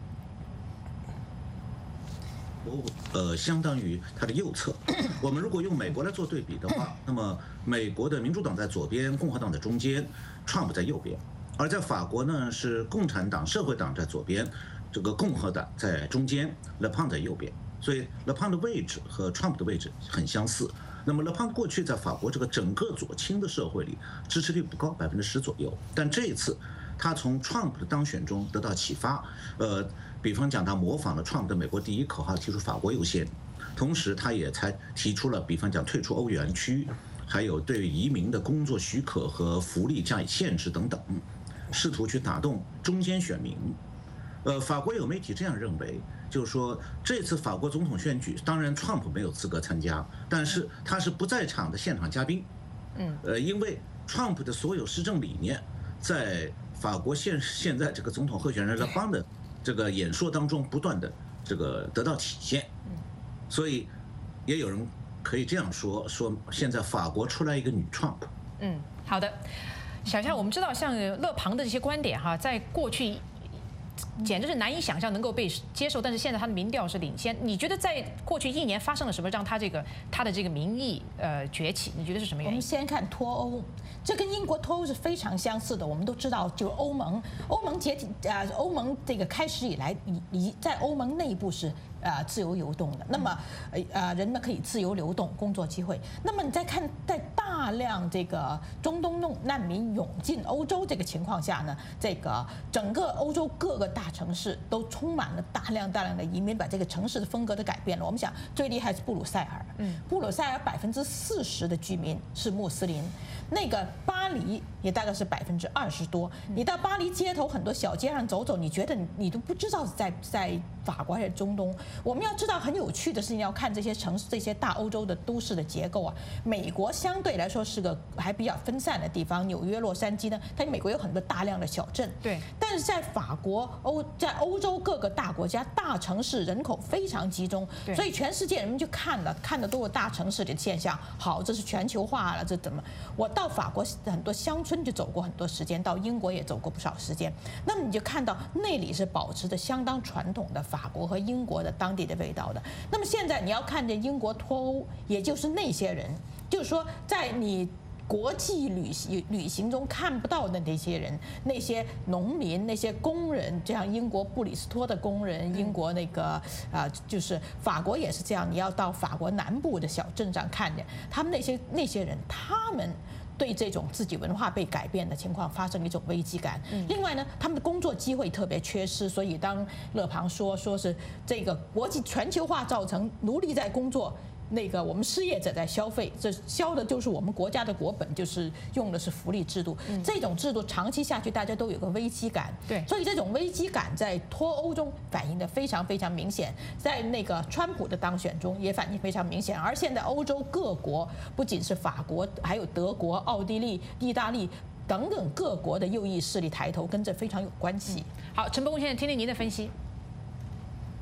[SPEAKER 5] 呃，相当于它的右侧。我们如果用美国来做对比的话，那么美国的民主党在左边，共和党在中间，Trump在右边；而在法国呢，是共产党、社会党在左边，这个共和党在中间，勒庞在右边。所以勒庞的位置和 Trump 的位置很相似。那么勒庞过去在法国这个整个左倾的社会里支持率不高，百分之十左右，但这一次他从 Trump 的当选中得到启发，呃。比方讲，他模仿了 Trump 的美国第一口号，提出法国优先，同时他也才提出了，比方讲退出欧元区，还有对移民的工作许可和福利加以限制等等，试图去打动中间选民。呃，法国有媒体这样认为，就是说这次法国总统选举，当然 Trump 没有资格参加，但是他是不在场的现场嘉宾。嗯，呃，因为 Trump 的所有施政理念，在法国现现在这个总统候选人勒庞的这个演说当中不断的这个得到体现，所以也有人可以这样说：说现在法国出来一个女 Trump。
[SPEAKER 1] 嗯，好的，小夏，我们知道像勒庞的这些观点哈，在过去简直是难以想象能够被接受，但是现在他的民调是领先。你觉得在过去一年发生了什么，让他这个他的这个民意呃崛起？你觉得是什么原因？
[SPEAKER 3] 我们先看脱欧。这跟英国脱欧是非常相似的。我们都知道，就欧盟，欧盟解体啊，欧盟这个开始以来，以以在欧盟内部是啊自由流动的。那么呃人们可以自由流动，工作机会。那么你再看，在大量这个中东弄难民涌进欧洲这个情况下呢，这个整个欧洲各个大城市都充满了大量大量的移民，把这个城市的风格都改变了。我们想最厉害是布鲁塞尔，嗯，布鲁塞尔百分之四十的居民是穆斯林。那个巴黎也大概是百分之二十多。你到巴黎街头很多小街上走走，你觉得你你都不知道在在法国还是中东。我们要知道很有趣的事情，要看这些城市、这些大欧洲的都市的结构啊。美国相对来说是个还比较分散的地方，纽约、洛杉矶呢，它美国有很多大量的小镇。
[SPEAKER 1] 对。但
[SPEAKER 3] 是在法国、欧在欧洲各个大国家，大城市人口非常集中，所以全世界人们就看了看的都是大城市的现象。好，这是全球化了，这怎么我。到法国很多乡村就走过很多时间，到英国也走过不少时间。那么你就看到那里是保持着相当传统的法国和英国的当地的味道的。那么现在你要看见英国脱欧，也就是那些人，就是说在你国际旅行旅行中看不到的那些人，那些农民、那些工人，这样英国布里斯托的工人，英国那个啊、呃，就是法国也是这样。你要到法国南部的小镇上看见他们那些那些人，他们对这种自己文化被改变的情况发生一种危机感。另外呢，他们的工作机会特别缺失，所以当勒庞说说是这个国际全球化造成奴隶在工作。那个我们失业者在消费，这消的就是我们国家的国本，就是用的是福利制度。这种制度长期下去，大家都有个危机感。
[SPEAKER 1] 对，
[SPEAKER 3] 所以这种危机感在脱欧中反映的非常非常明显，在那个川普的当选中也反映非常明显。而现在欧洲各国，不仅是法国，还有德国、奥地利、意大利等等各国的右翼势力抬头，跟这非常有关系。
[SPEAKER 1] 好，陈伯公先生，听听您的分析。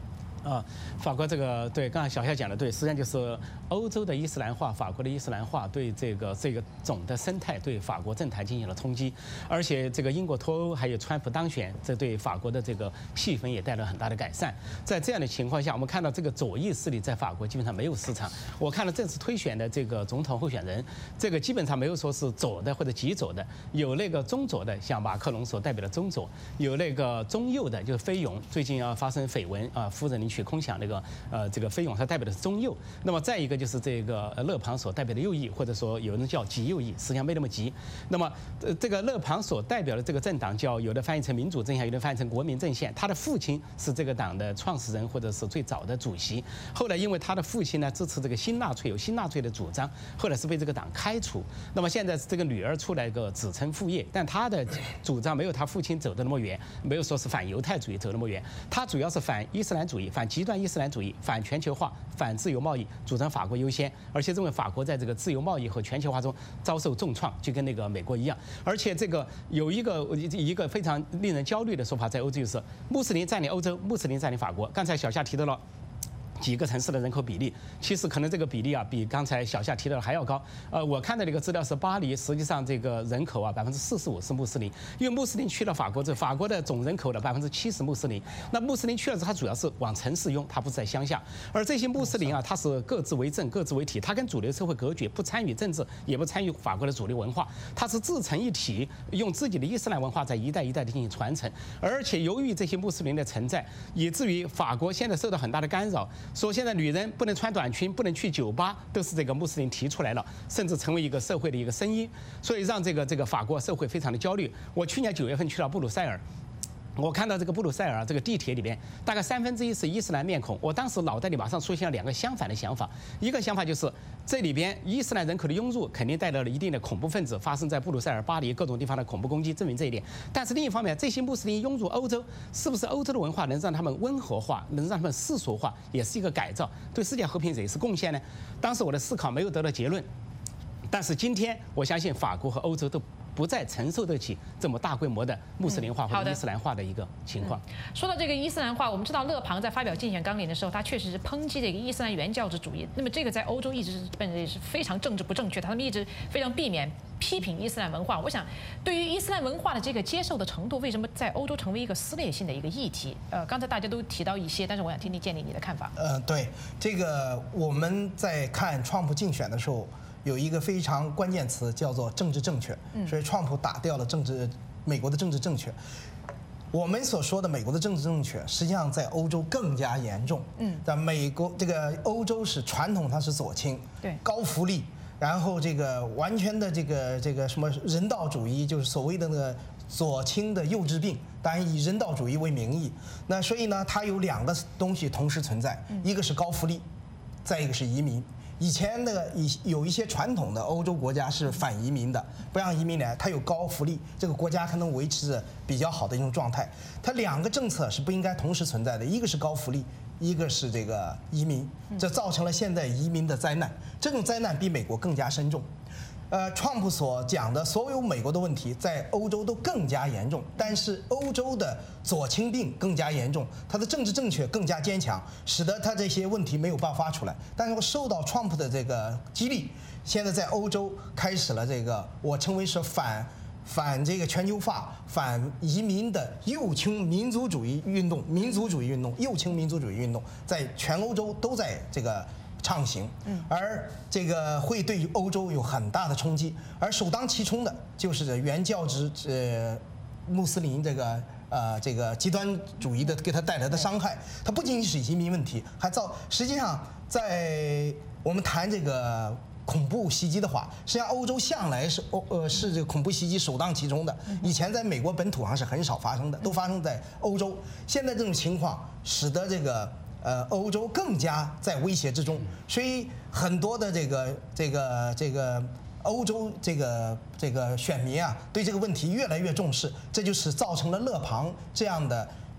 [SPEAKER 4] 啊，法国这个对，刚才小夏讲的对，实际上就是欧洲的伊斯兰化，法国的伊斯兰化对这个这个总的生态对法国政坛进行了冲击，而且这个英国脱欧还有川普当选，这对法国的这个气氛也带来很大的改善。在这样的情况下，我们看到这个左翼势力在法国基本上没有市场。我看了这次推选的这个总统候选人，这个基本上没有说是左的或者极左的，有那个中左的，像马克龙所代表的中左，有那个中右的，就是菲佣，最近要发生绯闻啊，夫人去空想那个呃这个菲佣，他代表的是中右。那么再一个就是这个勒庞所代表的右翼，或者说有人叫极右翼，实际上没那么极。那么呃这个勒庞所代表的这个政党叫有的翻译成民主阵线，有的翻译成国民阵线，他的父亲是这个党的创始人或者是最早的主席。后来因为他的父亲呢支持这个新纳粹，有新纳粹的主张，后来是被这个党开除。那么现在这个女儿出来个子承父业，但他的主张没有他父亲走得那么远，没有说是反犹太主义走那么远，他主要是反伊斯兰主义，反极端伊斯兰主义，反全球化，反自由贸易，主张法国优先，而且认为法国在这个自由贸易和全球化中遭受重创，就跟那个美国一样。而且这个有一个一个非常令人焦虑的说法，在欧洲就是穆斯林占领欧洲，穆斯林占领法国。刚才小夏提到了几个城市的人口比例，其实可能这个比例啊比刚才小夏提到的还要高。呃，我看到的一个资料是巴黎，实际上这个人口啊百分之四十五是穆斯林，因为穆斯林去了法国之后，法国的总人口的百分之七十穆斯林。那穆斯林去了之后，他主要是往城市用，他不是在乡下。而这些穆斯林啊，他是各自为政、各自为体，他跟主流社会隔绝，不参与政治，也不参与法国的主流文化，他是自成一体，用自己的伊斯兰文化在一代一代的进行传承。而且由于这些穆斯林的存在，以至于法国现在受到很大的干扰。说现在女人不能穿短裙，不能去酒吧，都是这个穆斯林提出来了，甚至成为一个社会的一个声音，所以让这个这个法国社会非常的焦虑。我去年九月份去了布鲁塞尔。我看到这个布鲁塞尔这个地铁里面，大概三分之一是伊斯兰面孔。我当时脑袋里马上出现了两个相反的想法，一个想法就是这里边伊斯兰人口的涌入肯定带来了一定的恐怖分子，发生在布鲁塞尔、巴黎各种地方的恐怖攻击，证明这一点。但是另一方面，这些穆斯林涌入欧洲，是不是欧洲的文化能让他们温和化，能让他们世俗化，也是一个改造，对世界和平也是贡献呢？当时我的思考没有得到结论，但是今天我相信法国和欧洲都不再承受得起这么大规模的穆斯林化或者伊斯兰化的一个情况。
[SPEAKER 1] 嗯、说到这个伊斯兰化，我们知道勒庞在发表竞选纲领的时候，他确实是抨击这个伊斯兰原教旨主义。那么这个在欧洲一直是被是非常政治不正确，他们一直非常避免批评伊斯兰文化。我想，对于伊斯兰文化的这个接受的程度，为什么在欧洲成为一个撕裂性的一个议题？呃，刚才大家都提到一些，但是我想听听建立你的看法。
[SPEAKER 2] 呃，对这个我们在看川普竞选的时候，有一个非常关键词叫做政治正确，所以川普打掉了政治美国的政治正确。我们所说的美国的政治正确，实际上在欧洲更加严重。嗯，在美国这个欧洲是传统，它是左倾，
[SPEAKER 1] 对，
[SPEAKER 2] 高福利，然后这个完全的这个这个什么人道主义，就是所谓的那个左倾的幼稚病，当然以人道主义为名义。那所以呢，它有两个东西同时存在，一个是高福利，再一个是移民。以前的有一些传统的欧洲国家是反移民的，不让移民来，它有高福利，这个国家可能维持着比较好的一种状态。它两个政策是不应该同时存在的，一个是高福利，一个是这个移民，这造成了现在移民的灾难。这种灾难比美国更加深重。呃，川普所讲的所有美国的问题，在欧洲都更加严重，但是欧洲的左倾病更加严重，它的政治正确更加坚强，使得它这些问题没有爆发出来。但是受到川普的这个激励，现在在欧洲开始了这个我称为是反反这个全球化、反移民的右倾民族主义运动、民族主义运动、右倾民族主义运动，在全欧洲都在这个畅行，而这个会对欧洲有很大的冲击，而首当其冲的就是原教旨呃穆斯林这个呃这个极端主义的给他带来的伤害。它不仅仅是移民问题，还造实际上在我们谈这个恐怖袭击的话，实际上欧洲向来是欧呃是这个恐怖袭击首当其冲的。以前在美国本土上是很少发生的，都发生在欧洲。现在这种情况使得这个。呃，欧洲更加在威胁之中，所以很多的这个这个这个欧洲这个这个选民啊，对这个问题越来越重视，这就是造成了勒庞这样的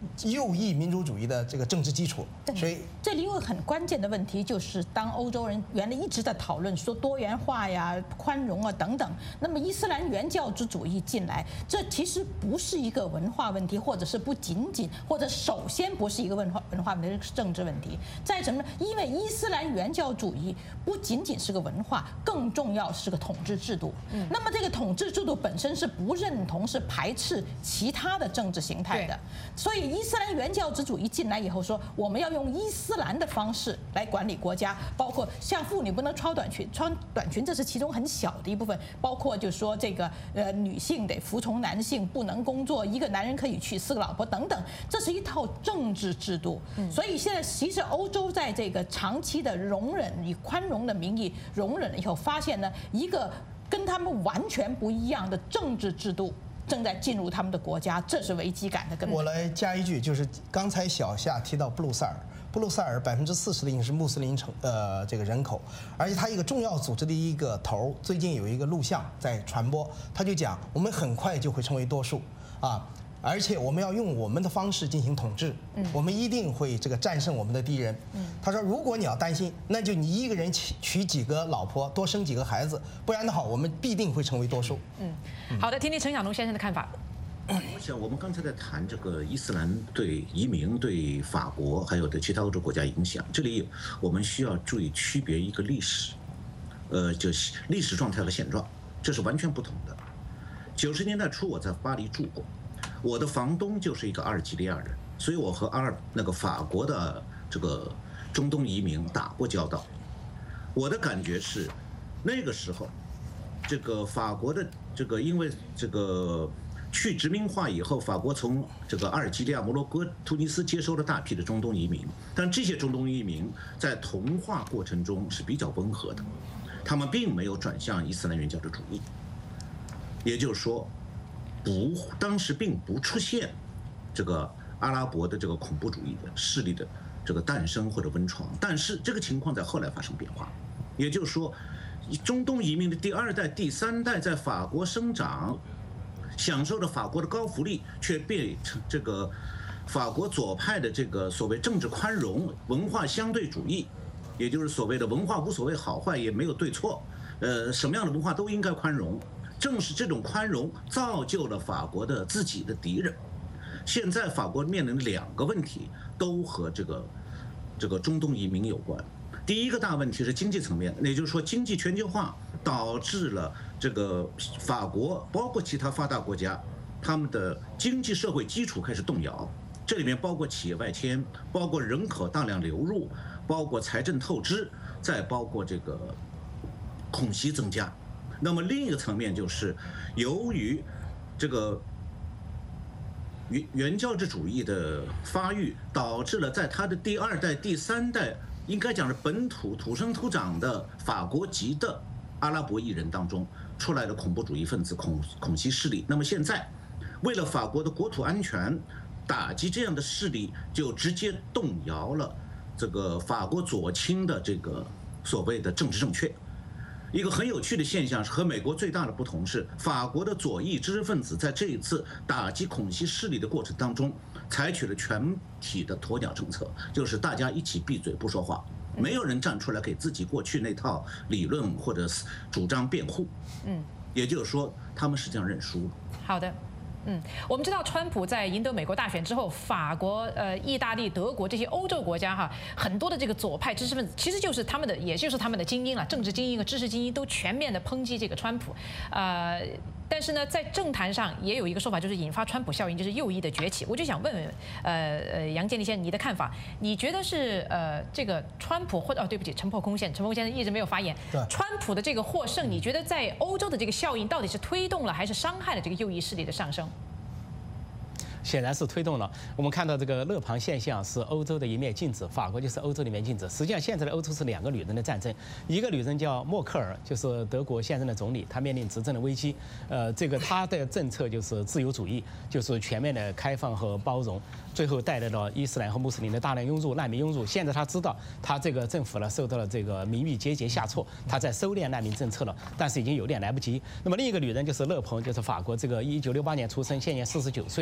[SPEAKER 2] 右翼民主主义的这个政治基础。所以
[SPEAKER 3] 这里有很关键的问题，就是当欧洲人原来一直在讨论说多元化呀、宽容啊等等，那么伊斯兰原教旨主义进来，这其实不是一个文化问题，或者是不仅仅，或者首先不是一个文化文化问题，是政治问题。再什么呢？因为伊斯兰原教主义不仅仅是个文化，更重要是个统治制度。嗯，那么这个统治制度本身是不认同、是排斥其他的政治形态的，所以伊斯兰原教旨主义进来以后说，我们要用伊斯兰的方式来管理国家，包括像妇女不能穿短裙，穿短裙这是其中很小的一部分，包括就是说这个呃女性得服从男性，不能工作，一个男人可以娶四个老婆等等，这是一套政治制度。所以现在其实欧洲在这个长期的容忍，以宽容的名义容忍了以后，发现呢一个跟他们完全不一样的政治制度正在进入他们的国家，这是危机感的根本。
[SPEAKER 2] 我来加一句，就是刚才小夏提到布鲁塞尔，布鲁塞尔百分之四十的应是穆斯林城呃这个人口，而且他一个重要组织的一个头，最近有一个录像在传播，他就讲我们很快就会成为多数啊。而且我们要用我们的方式进行统治，我们一定会这个战胜我们的敌人。他说，如果你要担心，那就你一个人娶娶几个老婆，多生几个孩子，不然的话，我们必定会成为多数。
[SPEAKER 1] 嗯，好的，听听陈小龙先生的看法。
[SPEAKER 5] 我想，我们刚才在谈这个伊斯兰对移民、对法国还有对其他欧洲国家影响，这里我们需要注意区别一个历史，呃，就是历史状态和现状，这是完全不同的。九十年代初，我在巴黎住过。我的房东就是一个阿尔及利亚人，所以我和阿尔那个法国的这个中东移民打过交道。我的感觉是，那个时候，这个法国的这个因为这个去殖民化以后，法国从这个阿尔及利亚、摩洛哥、突尼斯接收了大批的中东移民，但这些中东移民在同化过程中是比较温和的，他们并没有转向伊斯兰原教旨主义，也就是说。不，当时并不出现这个阿拉伯的这个恐怖主义的势力的这个诞生或者温床，但是这个情况在后来发生变化，也就是说，中东移民的第二代、第三代在法国生长，享受着法国的高福利，却变成这个法国左派的这个所谓政治宽容、文化相对主义，也就是所谓的文化无所谓好坏，也没有对错，呃，什么样的文化都应该宽容。正是这种宽容造就了法国的自己的敌人。现在法国面临的两个问题都和这个这个中东移民有关。第一个大问题是经济层面，也就是说经济全球化导致了这个法国包括其他发达国家，他们的经济社会基础开始动摇。这里面包括企业外迁，包括人口大量流入，包括财政透支，再包括这个恐袭增加。那么另一个层面就是，由于这个原原教旨主义的发育，导致了在他的第二代、第三代，应该讲是本土土生土长的法国籍的阿拉伯裔人当中出来的恐怖主义分子、恐恐袭势力。那么现在，为了法国的国土安全，打击这样的势力，就直接动摇了这个法国左倾的这个所谓的政治正确。一个很有趣的现象是，和美国最大的不同是，法国的左翼知识分子在这一次打击恐袭势力的过程当中，采取了全体的鸵鸟政策，就是大家一起闭嘴不说话，没有人站出来给自己过去那套理论或者主张辩护。嗯，也就是说，他们实际上认输了。
[SPEAKER 1] 好的。嗯，我们知道川普在赢得美国大选之后，法国、呃、意大利、德国这些欧洲国家哈，很多的这个左派知识分子，其实就是他们的，也就是他们的精英了，政治精英和知识精英都全面的抨击这个川普，呃，但是呢，在政坛上也有一个说法，就是引发川普效应，就是右翼的崛起。我就想问问，呃呃，杨建立先生，你的看法？你觉得是呃这个川普或者哦，对不起，陈破空先生，陈破空先生一直没有发言。川普的这个获胜，你觉得在欧洲的这个效应到底是推动了还是伤害了这个右翼势力的上升？
[SPEAKER 4] 显然是推动了。我们看到这个勒庞现象是欧洲的一面镜子，法国就是欧洲的一面镜子。实际上，现在的欧洲是两个女人的战争，一个女人叫默克尔，就是德国现任的总理，她面临执政的危机。呃，这个她的政策就是自由主义，就是全面的开放和包容，最后带来了伊斯兰和穆斯林的大量涌入、难民涌入。现在她知道，她这个政府呢受到了这个名誉阶级下挫，她在收敛难民政策了，但是已经有点来不及。那么另一个女人就是勒庞，就是法国这个一九六八年出生，现年四十九岁的。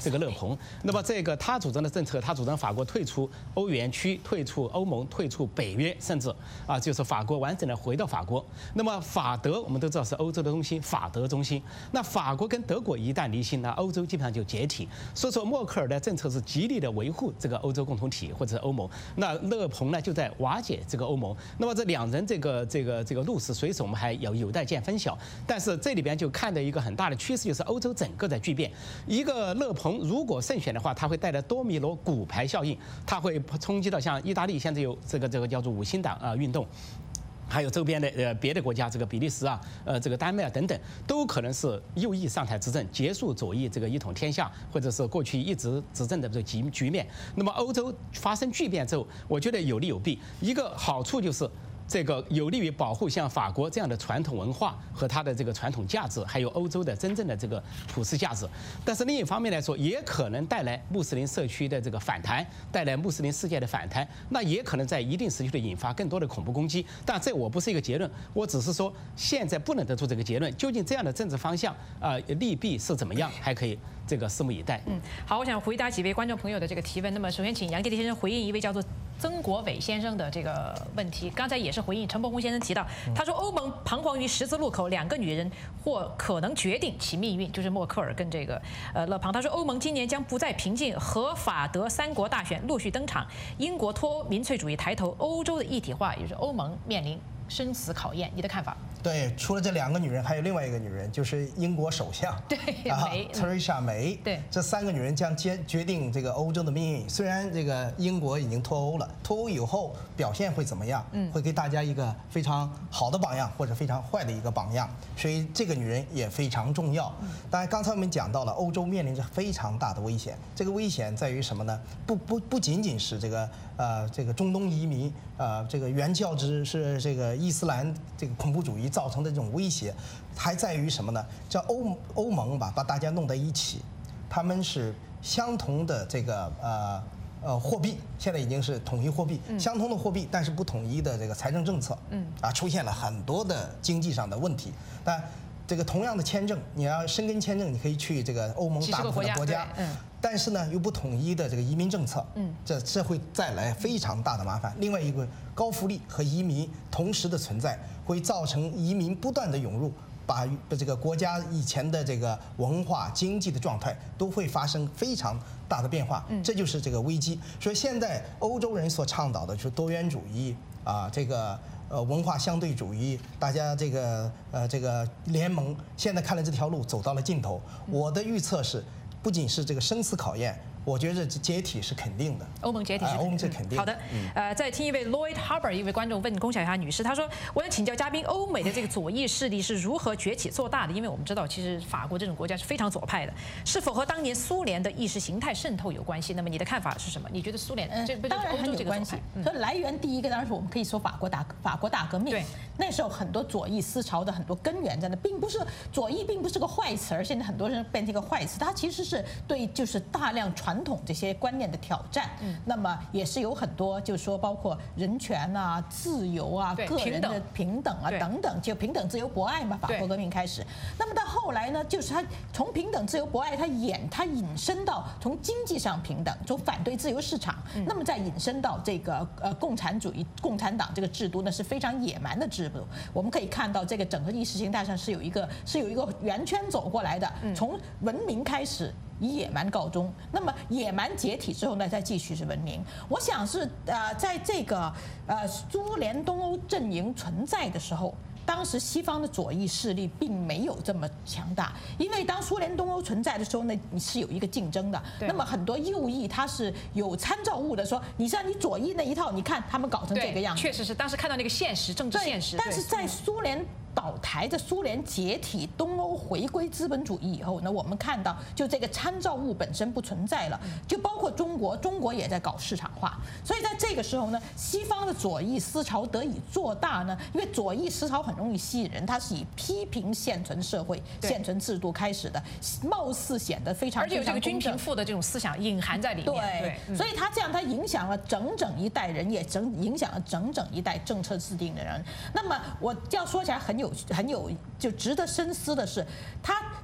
[SPEAKER 4] 这个勒庞。那么这个他主张的政策，他主张法国退出欧元区、退出欧盟、退出北约，甚至啊，就是法国完整的回到法国。那么法德我们都知道是欧洲的中心，法德中心。那法国跟德国一旦离心，那欧洲基本上就解体。所以说，默克尔的政策是极力的维护这个欧洲共同体或者欧盟。那勒庞呢，就在瓦解这个欧盟。那么这两人这个这个这个鹿死谁手，我们还有有待见分晓。但是这里边就看到一个很大的趋势，就是欧洲整个在巨变。一个勒庞如果胜选的话，它会带来多米罗骨牌效应，它会冲击到像意大利现在有这个这个叫做五星党啊运动。还有周边的呃别的国家，这个比利时啊，呃这个丹麦啊等等，都可能是右翼上台执政，结束左翼这个一统天下，或者是过去一直执政的这个局局面。那么欧洲发生巨变之后，我觉得有利有弊。一个好处就是这个有利于保护像法国这样的传统文化和它的这个传统价值，还有欧洲的真正的这个普世价值。但是另一方面来说，也可能带来穆斯林社区的这个反弹，带来穆斯林世界的反弹，那也可能在一定时期的引发更多的恐怖攻击。但这我不是一个结论，我只是说现在不能得出这个结论。究竟这样的政治方向啊、呃、利弊是怎么样，还可以这个拭目以待。
[SPEAKER 1] 嗯，好，我想回答几位观众朋友的这个提问。那么首先请杨洁篪先生回应一位叫做曾国伟先生的这个问题。刚才也是回应陈伯宏先生提到，他说欧盟彷徨于十字路口，两个女人或可能决定其命运，就是默克尔跟这个呃勒庞。他说欧盟今年将不再平静，和法德三国大选陆续登场，英国脱欧民粹主义抬头，欧洲的一体化，也就是欧盟面临生死考验。你的看法？
[SPEAKER 2] 对，除了这两个女人，还有另外一个女人，就是英国首相，
[SPEAKER 1] 对，梅
[SPEAKER 2] ，Theresa May，
[SPEAKER 1] 对，
[SPEAKER 2] 这三个女人将决决定这个欧洲的命运。虽然这个英国已经脱欧了，脱欧以后表现会怎么样？嗯，会给大家一个非常好的榜样，或者非常坏的一个榜样。所以这个女人也非常重要。当然，刚才我们讲到了，欧洲面临着非常大的危险。这个危险在于什么呢？不不不仅仅是这个呃这个中东移民，呃这个原教旨是这个伊斯兰这个恐怖主义造成的这种威胁，还在于什么呢？叫欧欧盟吧，把大家弄在一起，他们是相同的这个呃呃货币，现在已经是统一货币，嗯、相同的货币，但是不统一的这个财政政策，嗯啊，出现了很多的经济上的问题。但这个同样的签证，你要申根签证，你可以去这个欧盟大部分的国家，嗯。但是呢，又不统一的这个移民政策，嗯，这这会带来非常大的麻烦。另外一个，高福利和移民同时的存在，会造成移民不断的涌入，把这个国家以前的这个文化、经济的状态都会发生非常大的变化。嗯，这就是这个危机。所以现在欧洲人所倡导的就是多元主义啊，这个呃文化相对主义，大家这个呃这个联盟，现在看来这条路走到了尽头。我的预测是。不仅是这个生死考验，我觉得解体是肯定的。
[SPEAKER 1] 欧盟解体是
[SPEAKER 2] 欧盟是肯定的。
[SPEAKER 1] 好的，呃，再听一位 Lloyd Harbour 一位观众问龚晓霞女士，她说：“我想请教嘉宾，欧美的这个左翼势力是如何崛起做大的？因为我们知道，其实法国这种国家是非常左派的，是否和当年苏联的意识形态渗透有关系？那么你的看法是什么？你觉得苏联这
[SPEAKER 3] 当然很有关系。所以来源第一个当然是我们可以说法国大法国大革命。对，那时候很多左翼思潮的很多根源在那，并不是左翼并不是个坏词儿，现在很多人变成一个坏词，它其实是对就是大量传统这些观念的挑战。嗯，那么也是有很多，就是说包括人权啊、自由啊、个人的平等啊等等，就平等、自由、博爱嘛。法国革命开始，那么到后来呢，就是它从平等、自由、博爱，它演它引申到从经济上平等，从反对自由市场，那么再引申到这个呃共产主义、共产党这个制度呢是非常野蛮的制度。我们可以看到，这个整个意识形态上是有一个是有一个圆圈走过来的，从文明开始。以野蛮告终，那么野蛮解体之后呢，再继续是文明。我想是呃，在这个呃苏联东欧阵营存在的时候，当时西方的左翼势力并没有这么强大，因为当苏联东欧存在的时候呢，你是有一个竞争的。那么很多右翼它是有参照物的，说你像你左翼那一套，你看他们搞成这个样子，
[SPEAKER 1] 确实是当时看到那个现实政治现实。
[SPEAKER 3] 但是在苏联倒台的苏联解体，东欧回归资本主义以后呢，我们看到就这个参照物本身不存在了，就包括中国，中国也在搞市场化。所以在这个时候呢，西方的左翼思潮得以做大呢，因为左翼思潮很容易吸引人，它是以批评现存社会、现存制度开始的，貌似显得非常
[SPEAKER 1] 而且有这个均贫富的这种思想隐含在里面。
[SPEAKER 3] 对，对所以他这样，他影响了整整一代人，也整影响了整整一代政策制定的人。那么我要说起来很有。很有就值得深思的是，他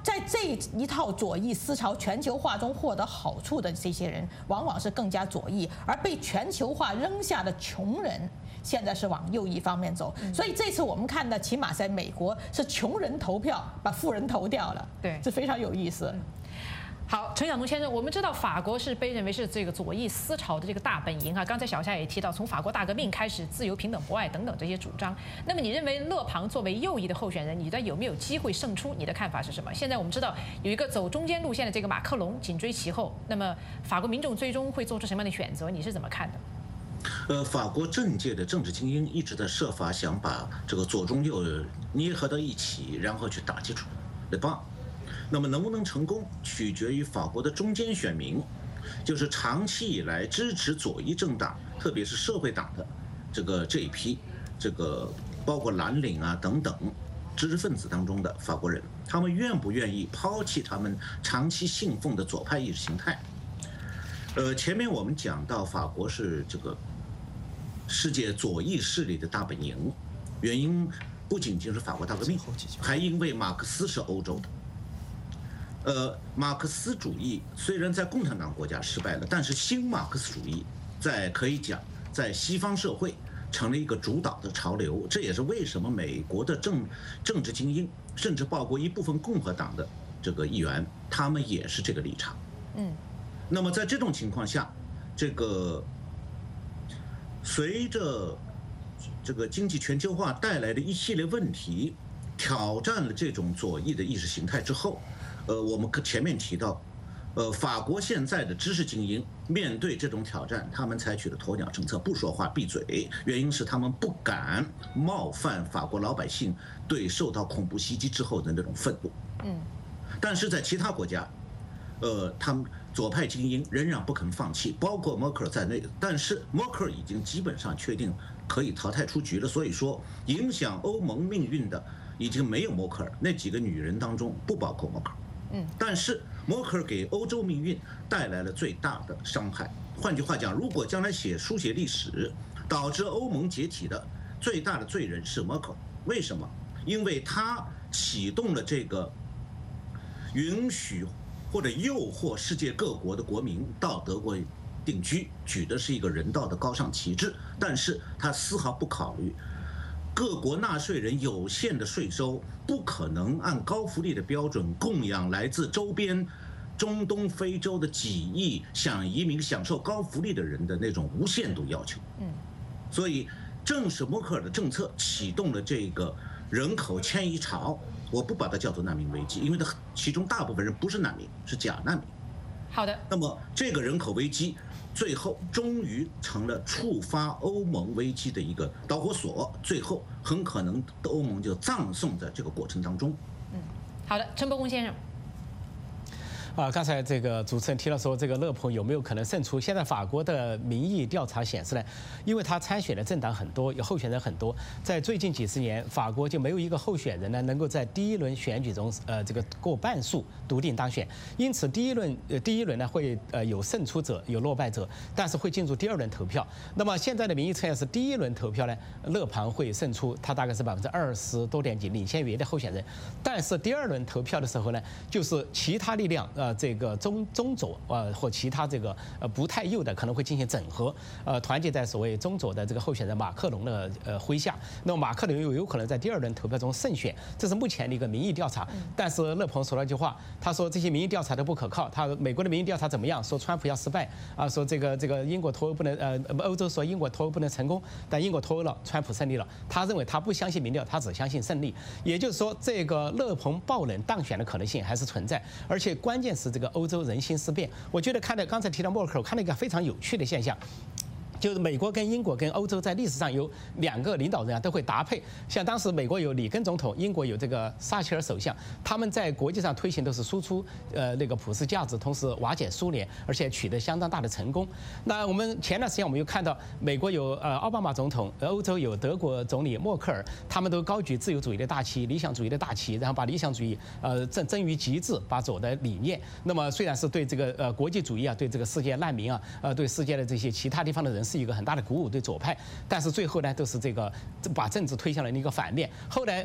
[SPEAKER 3] 在这一套左翼思潮全球化中获得好处的这些人，往往是更加左翼，而被全球化扔下的穷人，现在是往右翼方面走。所以这次我们看到，起码在美国是穷人投票把富人投掉了，
[SPEAKER 1] 对，
[SPEAKER 3] 这非常有意思。
[SPEAKER 1] 好，陈晓东先生，我们知道法国是被认为是这个左翼思潮的这个大本营啊。刚才小夏也提到，从法国大革命开始，自由、平等、博爱等等这些主张。那么你认为勒庞作为右翼的候选人，你觉得有没有机会胜出？你的看法是什么？现在我们知道有一个走中间路线的这个马克龙紧追其后，那么法国民众最终会做出什么样的选择？你是怎么看的？
[SPEAKER 5] 呃，法国政界的政治精英一直在设法想把这个左中右捏合到一起，然后去打击出勒庞。那么能不能成功，取决于法国的中间选民，就是长期以来支持左翼政党，特别是社会党的这个这一批，这个包括蓝领啊等等知识分子当中的法国人，他们愿不愿意抛弃他们长期信奉的左派意识形态？呃，前面我们讲到法国是这个世界左翼势力的大本营，原因不仅仅是法国大革命，还因为马克思是欧洲的。呃，马克思主义虽然在共产党国家失败了，但是新马克思主义在可以讲在西方社会成了一个主导的潮流。这也是为什么美国的政政治精英，甚至包括一部分共和党的这个议员，他们也是这个立场。嗯，那么在这种情况下，这个随着这个经济全球化带来的一系列问题，挑战了这种左翼的意识形态之后。呃，我们前面提到，呃，法国现在的知识精英面对这种挑战，他们采取了鸵鸟政策，不说话，闭嘴。原因是他们不敢冒犯法国老百姓对受到恐怖袭击之后的那种愤怒。嗯，但是在其他国家，呃，他们左派精英仍然不肯放弃，包括默克尔在内。但是默克尔已经基本上确定可以淘汰出局了，所以说影响欧盟命运的已经没有默克尔，那几个女人当中不包括默克尔。但是默克尔给欧洲命运带来了最大的伤害。换句话讲，如果将来写书写历史，导致欧盟解体的最大的罪人是默克尔。为什么？因为他启动了这个允许或者诱惑世界各国的国民到德国定居，举的是一个人道的高尚旗帜，但是他丝毫不考虑各国纳税人有限的税收不可能按高福利的标准供养来自周边中东、非洲的几亿想移民、享受高福利的人的那种无限度要求。嗯，所以正是默克尔的政策启动了这个人口迁移潮。我不把它叫做难民危机，因为它其中大部分人不是难民，是假难民。
[SPEAKER 1] 好的。
[SPEAKER 5] 那么这个人口危机。最后终于成了触发欧盟危机的一个导火索，最后很可能欧盟就葬送在这个过程当中。
[SPEAKER 1] 嗯，好的，陈伯公先生。
[SPEAKER 4] 啊，刚才这个主持人提到说，这个勒庞有没有可能胜出？现在法国的民意调查显示呢，因为他参选的政党很多，有候选人很多，在最近几十年，法国就没有一个候选人呢能够在第一轮选举中，呃，这个过半数笃定当选。因此，第一轮呃第一轮呢会呃有胜出者，有落败者，但是会进入第二轮投票。那么现在的民意测验是第一轮投票呢，勒庞会胜出，他大概是百分之二十多点几，领先别的候选人。但是第二轮投票的时候呢，就是其他力量。呃，这个中中左呃或其他这个呃不太右的可能会进行整合，呃，团结在所谓中左的这个候选人马克龙的呃麾下。那么马克龙有有可能在第二轮投票中胜选，这是目前的一个民意调查。但是勒庞说了一句话，他说这些民意调查都不可靠。他美国的民意调查怎么样？说川普要失败啊，说这个这个英国脱欧不能呃欧洲说英国脱欧不能成功，但英国脱欧了，川普胜利了。他认为他不相信民调，他只相信胜利。也就是说，这个勒庞爆冷当选的可能性还是存在，而且关键是这个欧洲人心思变。我觉得看到刚才提到默克尔，看到一个非常有趣的现象。就是美国跟英国跟欧洲在历史上有两个领导人啊都会搭配，像当时美国有里根总统，英国有这个撒切尔首相，他们在国际上推行都是输出呃那个普世价值，同时瓦解苏联，而且取得相当大的成功。那我们前段时间我们又看到美国有呃奥巴马总统，欧洲有德国总理默克尔，他们都高举自由主义的大旗、理想主义的大旗，然后把理想主义呃臻臻于极致，把左的理念。那么虽然是对这个呃国际主义啊，对这个世界难民啊，呃对世界的这些其他地方的人是一个很大的鼓舞，对左派，但是最后呢，都是这个把政治推向了一个反面。后来，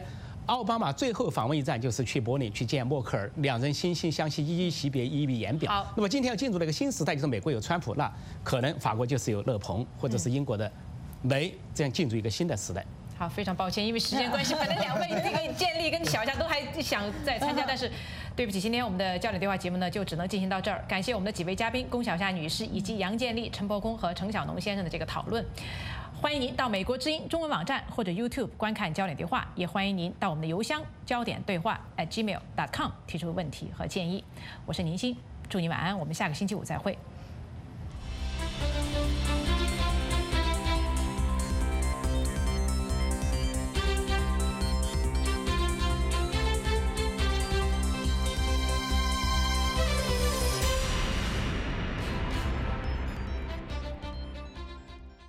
[SPEAKER 4] 奥巴马最后访问一站就是去柏林去见默克尔，两人惺惺相惜，依依惜别，一笔言表。那么今天要进入了一个新时代，就是美国有川普，那可能法国就是有勒庞，或者是英国的梅，这样进入一个新的时代。
[SPEAKER 1] 好，非常抱歉，因为时间关系，本来两位这个建立跟小夏都还想再参加，但是对不起，今天我们的焦点对话节目呢就只能进行到这儿。感谢我们的几位嘉宾龚小夏女士以及杨建立、陈伯公和程小农先生的这个讨论。欢迎您到美国之音中文网站或者 YouTube 观看焦点对话，也欢迎您到我们的邮箱焦点对话 at gmail dot com 提出问题和建议。我是宁鑫，祝你晚安，我们下个星期五再会。